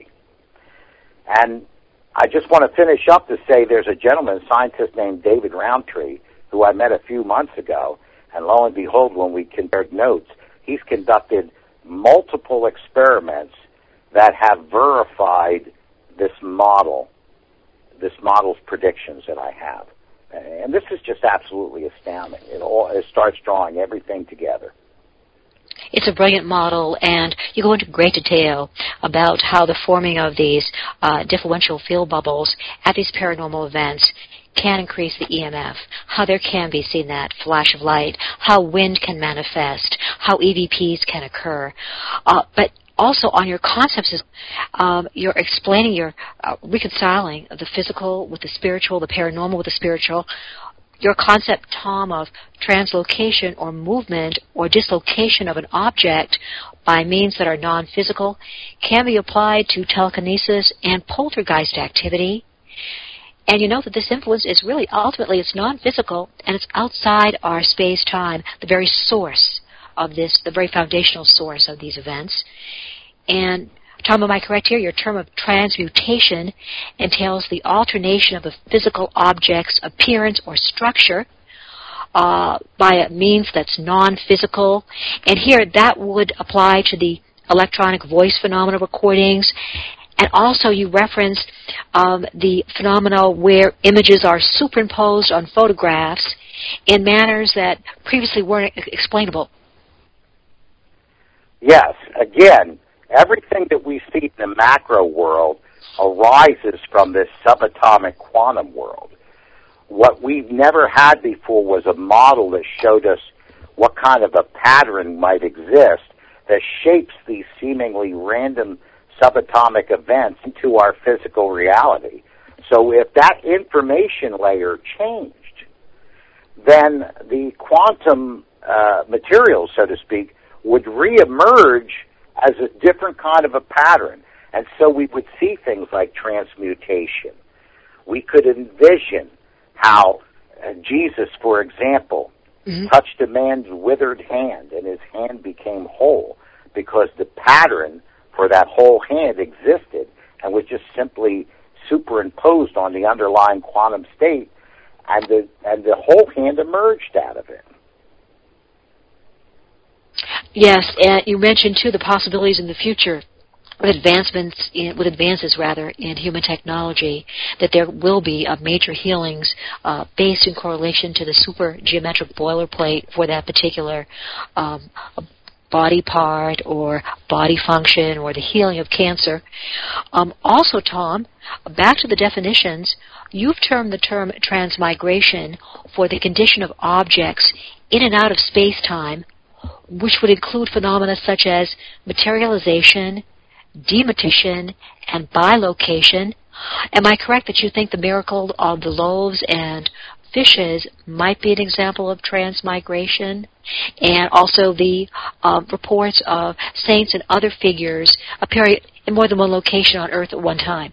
And I just want to finish up to say there's a gentleman, a scientist named David Roundtree, who I met a few months ago, and lo and behold, when we compared notes, he's conducted multiple experiments that have verified this model, this model's predictions that I have. And this is just absolutely astounding. It all it starts drawing everything together. It's a brilliant model, and you go into great detail about how the forming of these uh, differential field bubbles at these paranormal events can increase the E M F, how there can be seen that flash of light, how wind can manifest, how E V Ps can occur. Uh, but also on your concepts, um, you're explaining, you're uh, reconciling the physical with the spiritual, the paranormal with the spiritual. Your concept, Tom, of translocation or movement or dislocation of an object by means that are non-physical can be applied to telekinesis and poltergeist activity. And you know that this influence is really, ultimately, it's non-physical, and it's outside our space-time, the very source of this, the very foundational source of these events. And, Tom, am I correct here? Your term of transmutation entails the alternation of a physical object's appearance or structure uh, by a means that's non-physical. And here, that would apply to the electronic voice phenomena recordings. And also you referenced um, the phenomena where images are superimposed on photographs in manners that previously weren't explainable. Yes, again, everything that we see in the macro world arises from this subatomic quantum world. What we've never had before was a model that showed us what kind of a pattern might exist that shapes these seemingly random subatomic events into our physical reality. So if that information layer changed, then the quantum uh, materials, so to speak, would reemerge as a different kind of a pattern. And so we would see things like transmutation. We could envision how uh, Jesus, for example, mm-hmm. touched a man's withered hand and his hand became whole because the pattern for that whole hand existed and was just simply superimposed on the underlying quantum state, and the and the whole hand emerged out of it. Yes, and you mentioned too the possibilities in the future with advancements in, with advances rather in human technology, that there will be uh, major healings uh, based in correlation to the super geometric boilerplate for that particular um, body part or body function or the healing of cancer. Um, also, Tom, back to the definitions, you've termed the term transmigration for the condition of objects in and out of space-time, which would include phenomena such as materialization, dematerialization, and bilocation. Am I correct that you think the miracle of the loaves and fishes might be an example of transmigration, and also the uh, reports of saints and other figures appearing in more than one location on Earth at one time?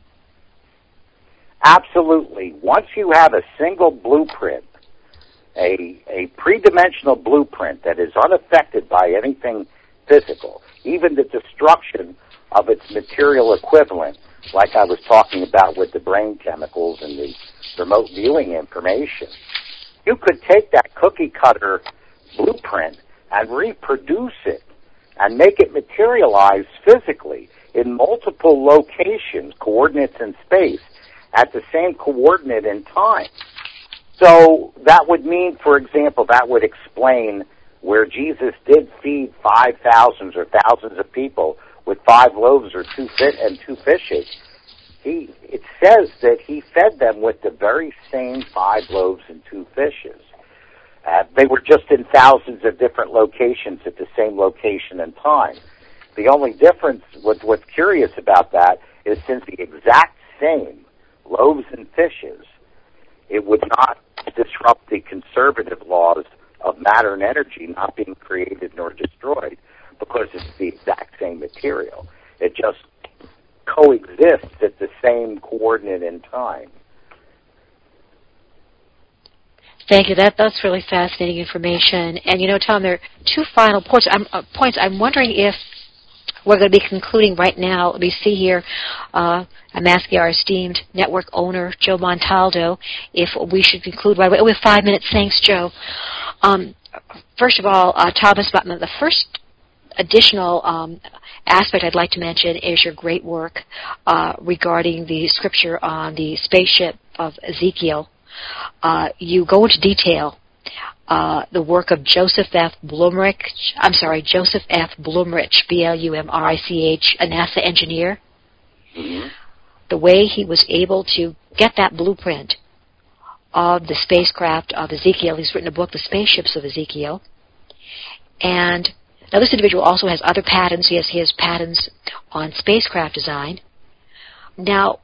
Absolutely. Once you have a single blueprint, a, a pre-dimensional blueprint that is unaffected by anything physical, even the destruction of its material equivalent, like I was talking about with the brain chemicals and the remote viewing information, you could take that cookie cutter blueprint and reproduce it and make it materialize physically in multiple locations, coordinates in space, at the same coordinate in time. So that would mean, for example, that would explain where Jesus did feed five thousands or thousands of people with five loaves or two fit and two fishes. He, it says that he fed them with the very same five loaves and two fishes. Uh, they were just in thousands of different locations at the same location and time. The only difference, what, what's curious about that, is since the exact same loaves and fishes, it would not disrupt the conservative laws of matter and energy not being created nor destroyed, because it's the exact same material. It just coexists at the same coordinate in time. Thank you. That that's really fascinating information. And you know, Tom, there are two final points. I'm, uh, points. I'm wondering if we're going to be concluding right now. Let me see here. Uh, I'm asking our esteemed network owner, Joe Montaldo, if we should conclude right away. We have five minutes. Thanks, Joe. Um, first of all, uh, Thomas Butman, the first additional um, aspect I'd like to mention is your great work uh, regarding the scripture on the spaceship of Ezekiel. Uh, you go into detail uh, the work of Joseph F. Blumrich. I'm sorry, Joseph F. Blumrich, B L U M R I C H, a NASA engineer. Mm-hmm. The way he was able to get that blueprint of the spacecraft of Ezekiel. He's written a book, The Spaceships of Ezekiel. And now this individual also has other patents. He has, he has patents on spacecraft design. Now,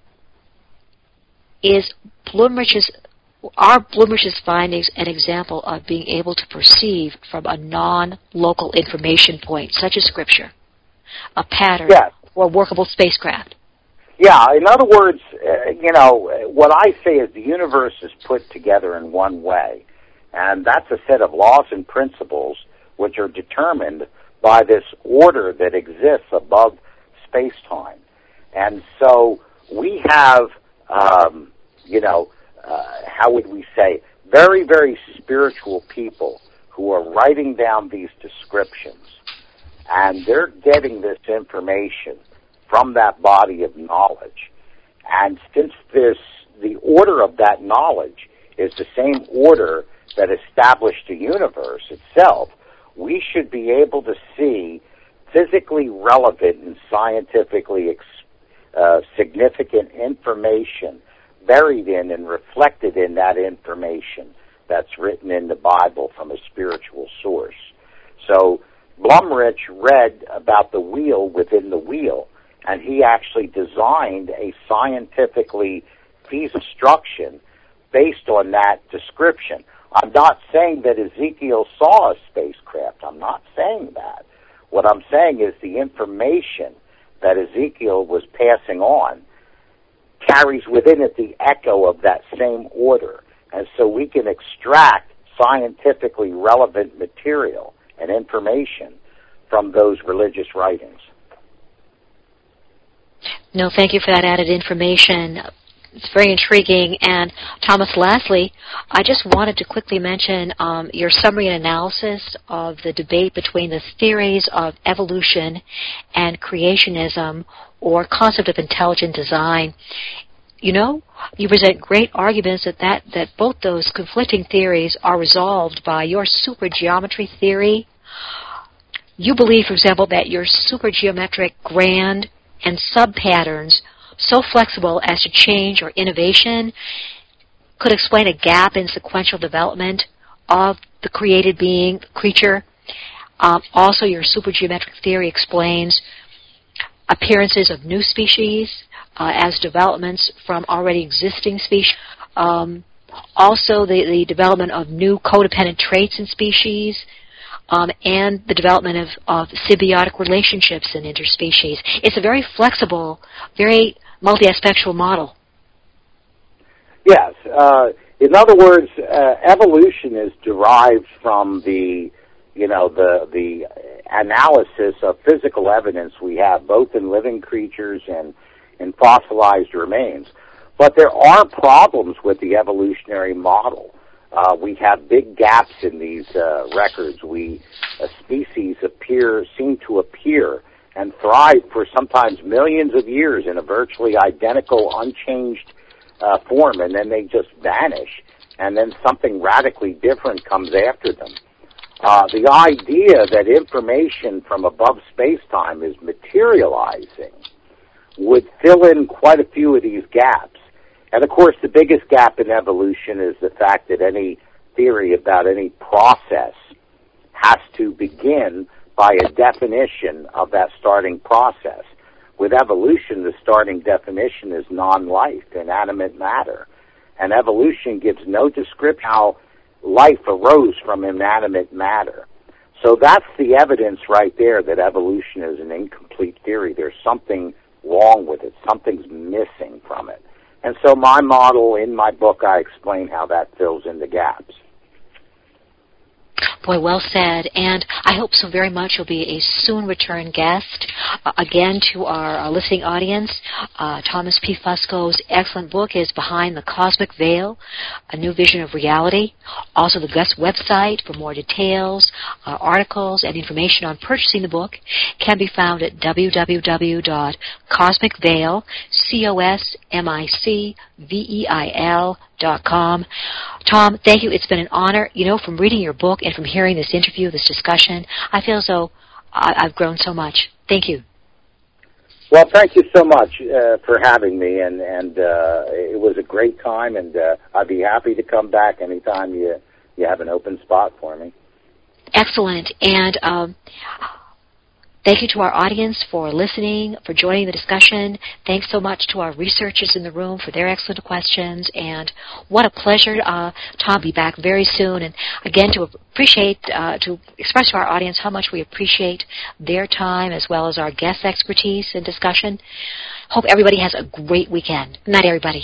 is Blumrich's Are Blumrich's findings an example of being able to perceive from a non-local information point, such as Scripture, a pattern yes. or workable spacecraft? Yeah, in other words, uh, you know, what I say is the universe is put together in one way, and that's a set of laws and principles which are determined by this order that exists above space-time. And so we have, um, you know, Uh, how would we say, very, very spiritual people who are writing down these descriptions, and they're getting this information from that body of knowledge. And since this, the order of that knowledge is the same order that established the universe itself, we should be able to see physically relevant and scientifically ex- uh, significant information buried in and reflected in that information that's written in the Bible from a spiritual source. So Blumrich read about the wheel within the wheel, and he actually designed a scientifically feasible construction based on that description. I'm not saying that Ezekiel saw a spacecraft. I'm not saying that. What I'm saying is the information that Ezekiel was passing on carries within it the echo of that same order. And so we can extract scientifically relevant material and information from those religious writings. No, thank you for that added information. It's very intriguing. And Thomas, lastly, I just wanted to quickly mention um, your summary and analysis of the debate between the theories of evolution and creationism, or concept of intelligent design. You know, you present great arguments that, that, that both those conflicting theories are resolved by your supergeometry theory. You believe, for example, that your supergeometric grand and subpatterns, so flexible as to change or innovation, could explain a gap in sequential development of the created being, the creature. Um, also, your supergeometric theory explains appearances of new species uh, as developments from already existing species. Um, also, the, the development of new codependent traits in species, um, and the development of, of symbiotic relationships in interspecies. It's a very flexible, very multi-aspectual model. Yes. Uh, in other words, uh, evolution is derived from the, you know, the the analysis of physical evidence we have, both in living creatures and in fossilized remains. But there are problems with the evolutionary model. Uh, we have big gaps in these uh, records. We uh, species appear, seem to appear and thrive for sometimes millions of years in a virtually identical, unchanged uh, form, and then they just vanish, and then something radically different comes after them. Uh, the idea that information from above space-time is materializing would fill in quite a few of these gaps. And, of course, the biggest gap in evolution is the fact that any theory about any process has to begin by a definition of that starting process. With evolution, the starting definition is non-life, inanimate matter. And evolution gives no description how life arose from inanimate matter. So that's the evidence right there that evolution is an incomplete theory. There's something wrong with it. Something's missing from it. And so my model, in my book, I explain how that fills in the gaps. Boy, well said. And I hope so very much you'll be a soon return guest. Uh, again, to our uh, listening audience, uh, Thomas P. Fusco's excellent book is Behind the Cosmic Veil, A New Vision of Reality. Also, the guest website for more details, uh, articles, and information on purchasing the book can be found at w w w dot cosmic veil, C O S M I C V E I L dot com. Tom, thank you. It's been an honor. You know, from reading your book and from hearing this interview, this discussion, I feel as though I've grown so much. Thank you. Well, thank you so much uh, for having me, and, and uh, it was a great time, and uh, I'd be happy to come back anytime you, you have an open spot for me. Excellent. And um, thank you to our audience for listening, for joining the discussion. Thanks so much to our researchers in the room for their excellent questions. And what a pleasure, uh, Tom, to be back very soon. And again, to appreciate, uh, to express to our audience how much we appreciate their time as well as our guest expertise and discussion. Hope everybody has a great weekend. Good night, everybody.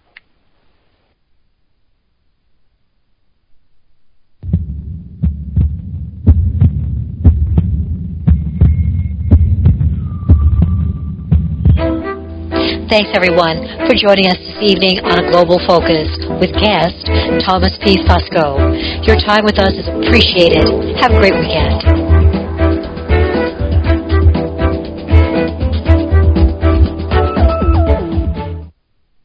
Thanks, everyone, for joining us this evening on A Global Focus with guest Thomas P. Fusco. Your time with us is appreciated. Have a great weekend.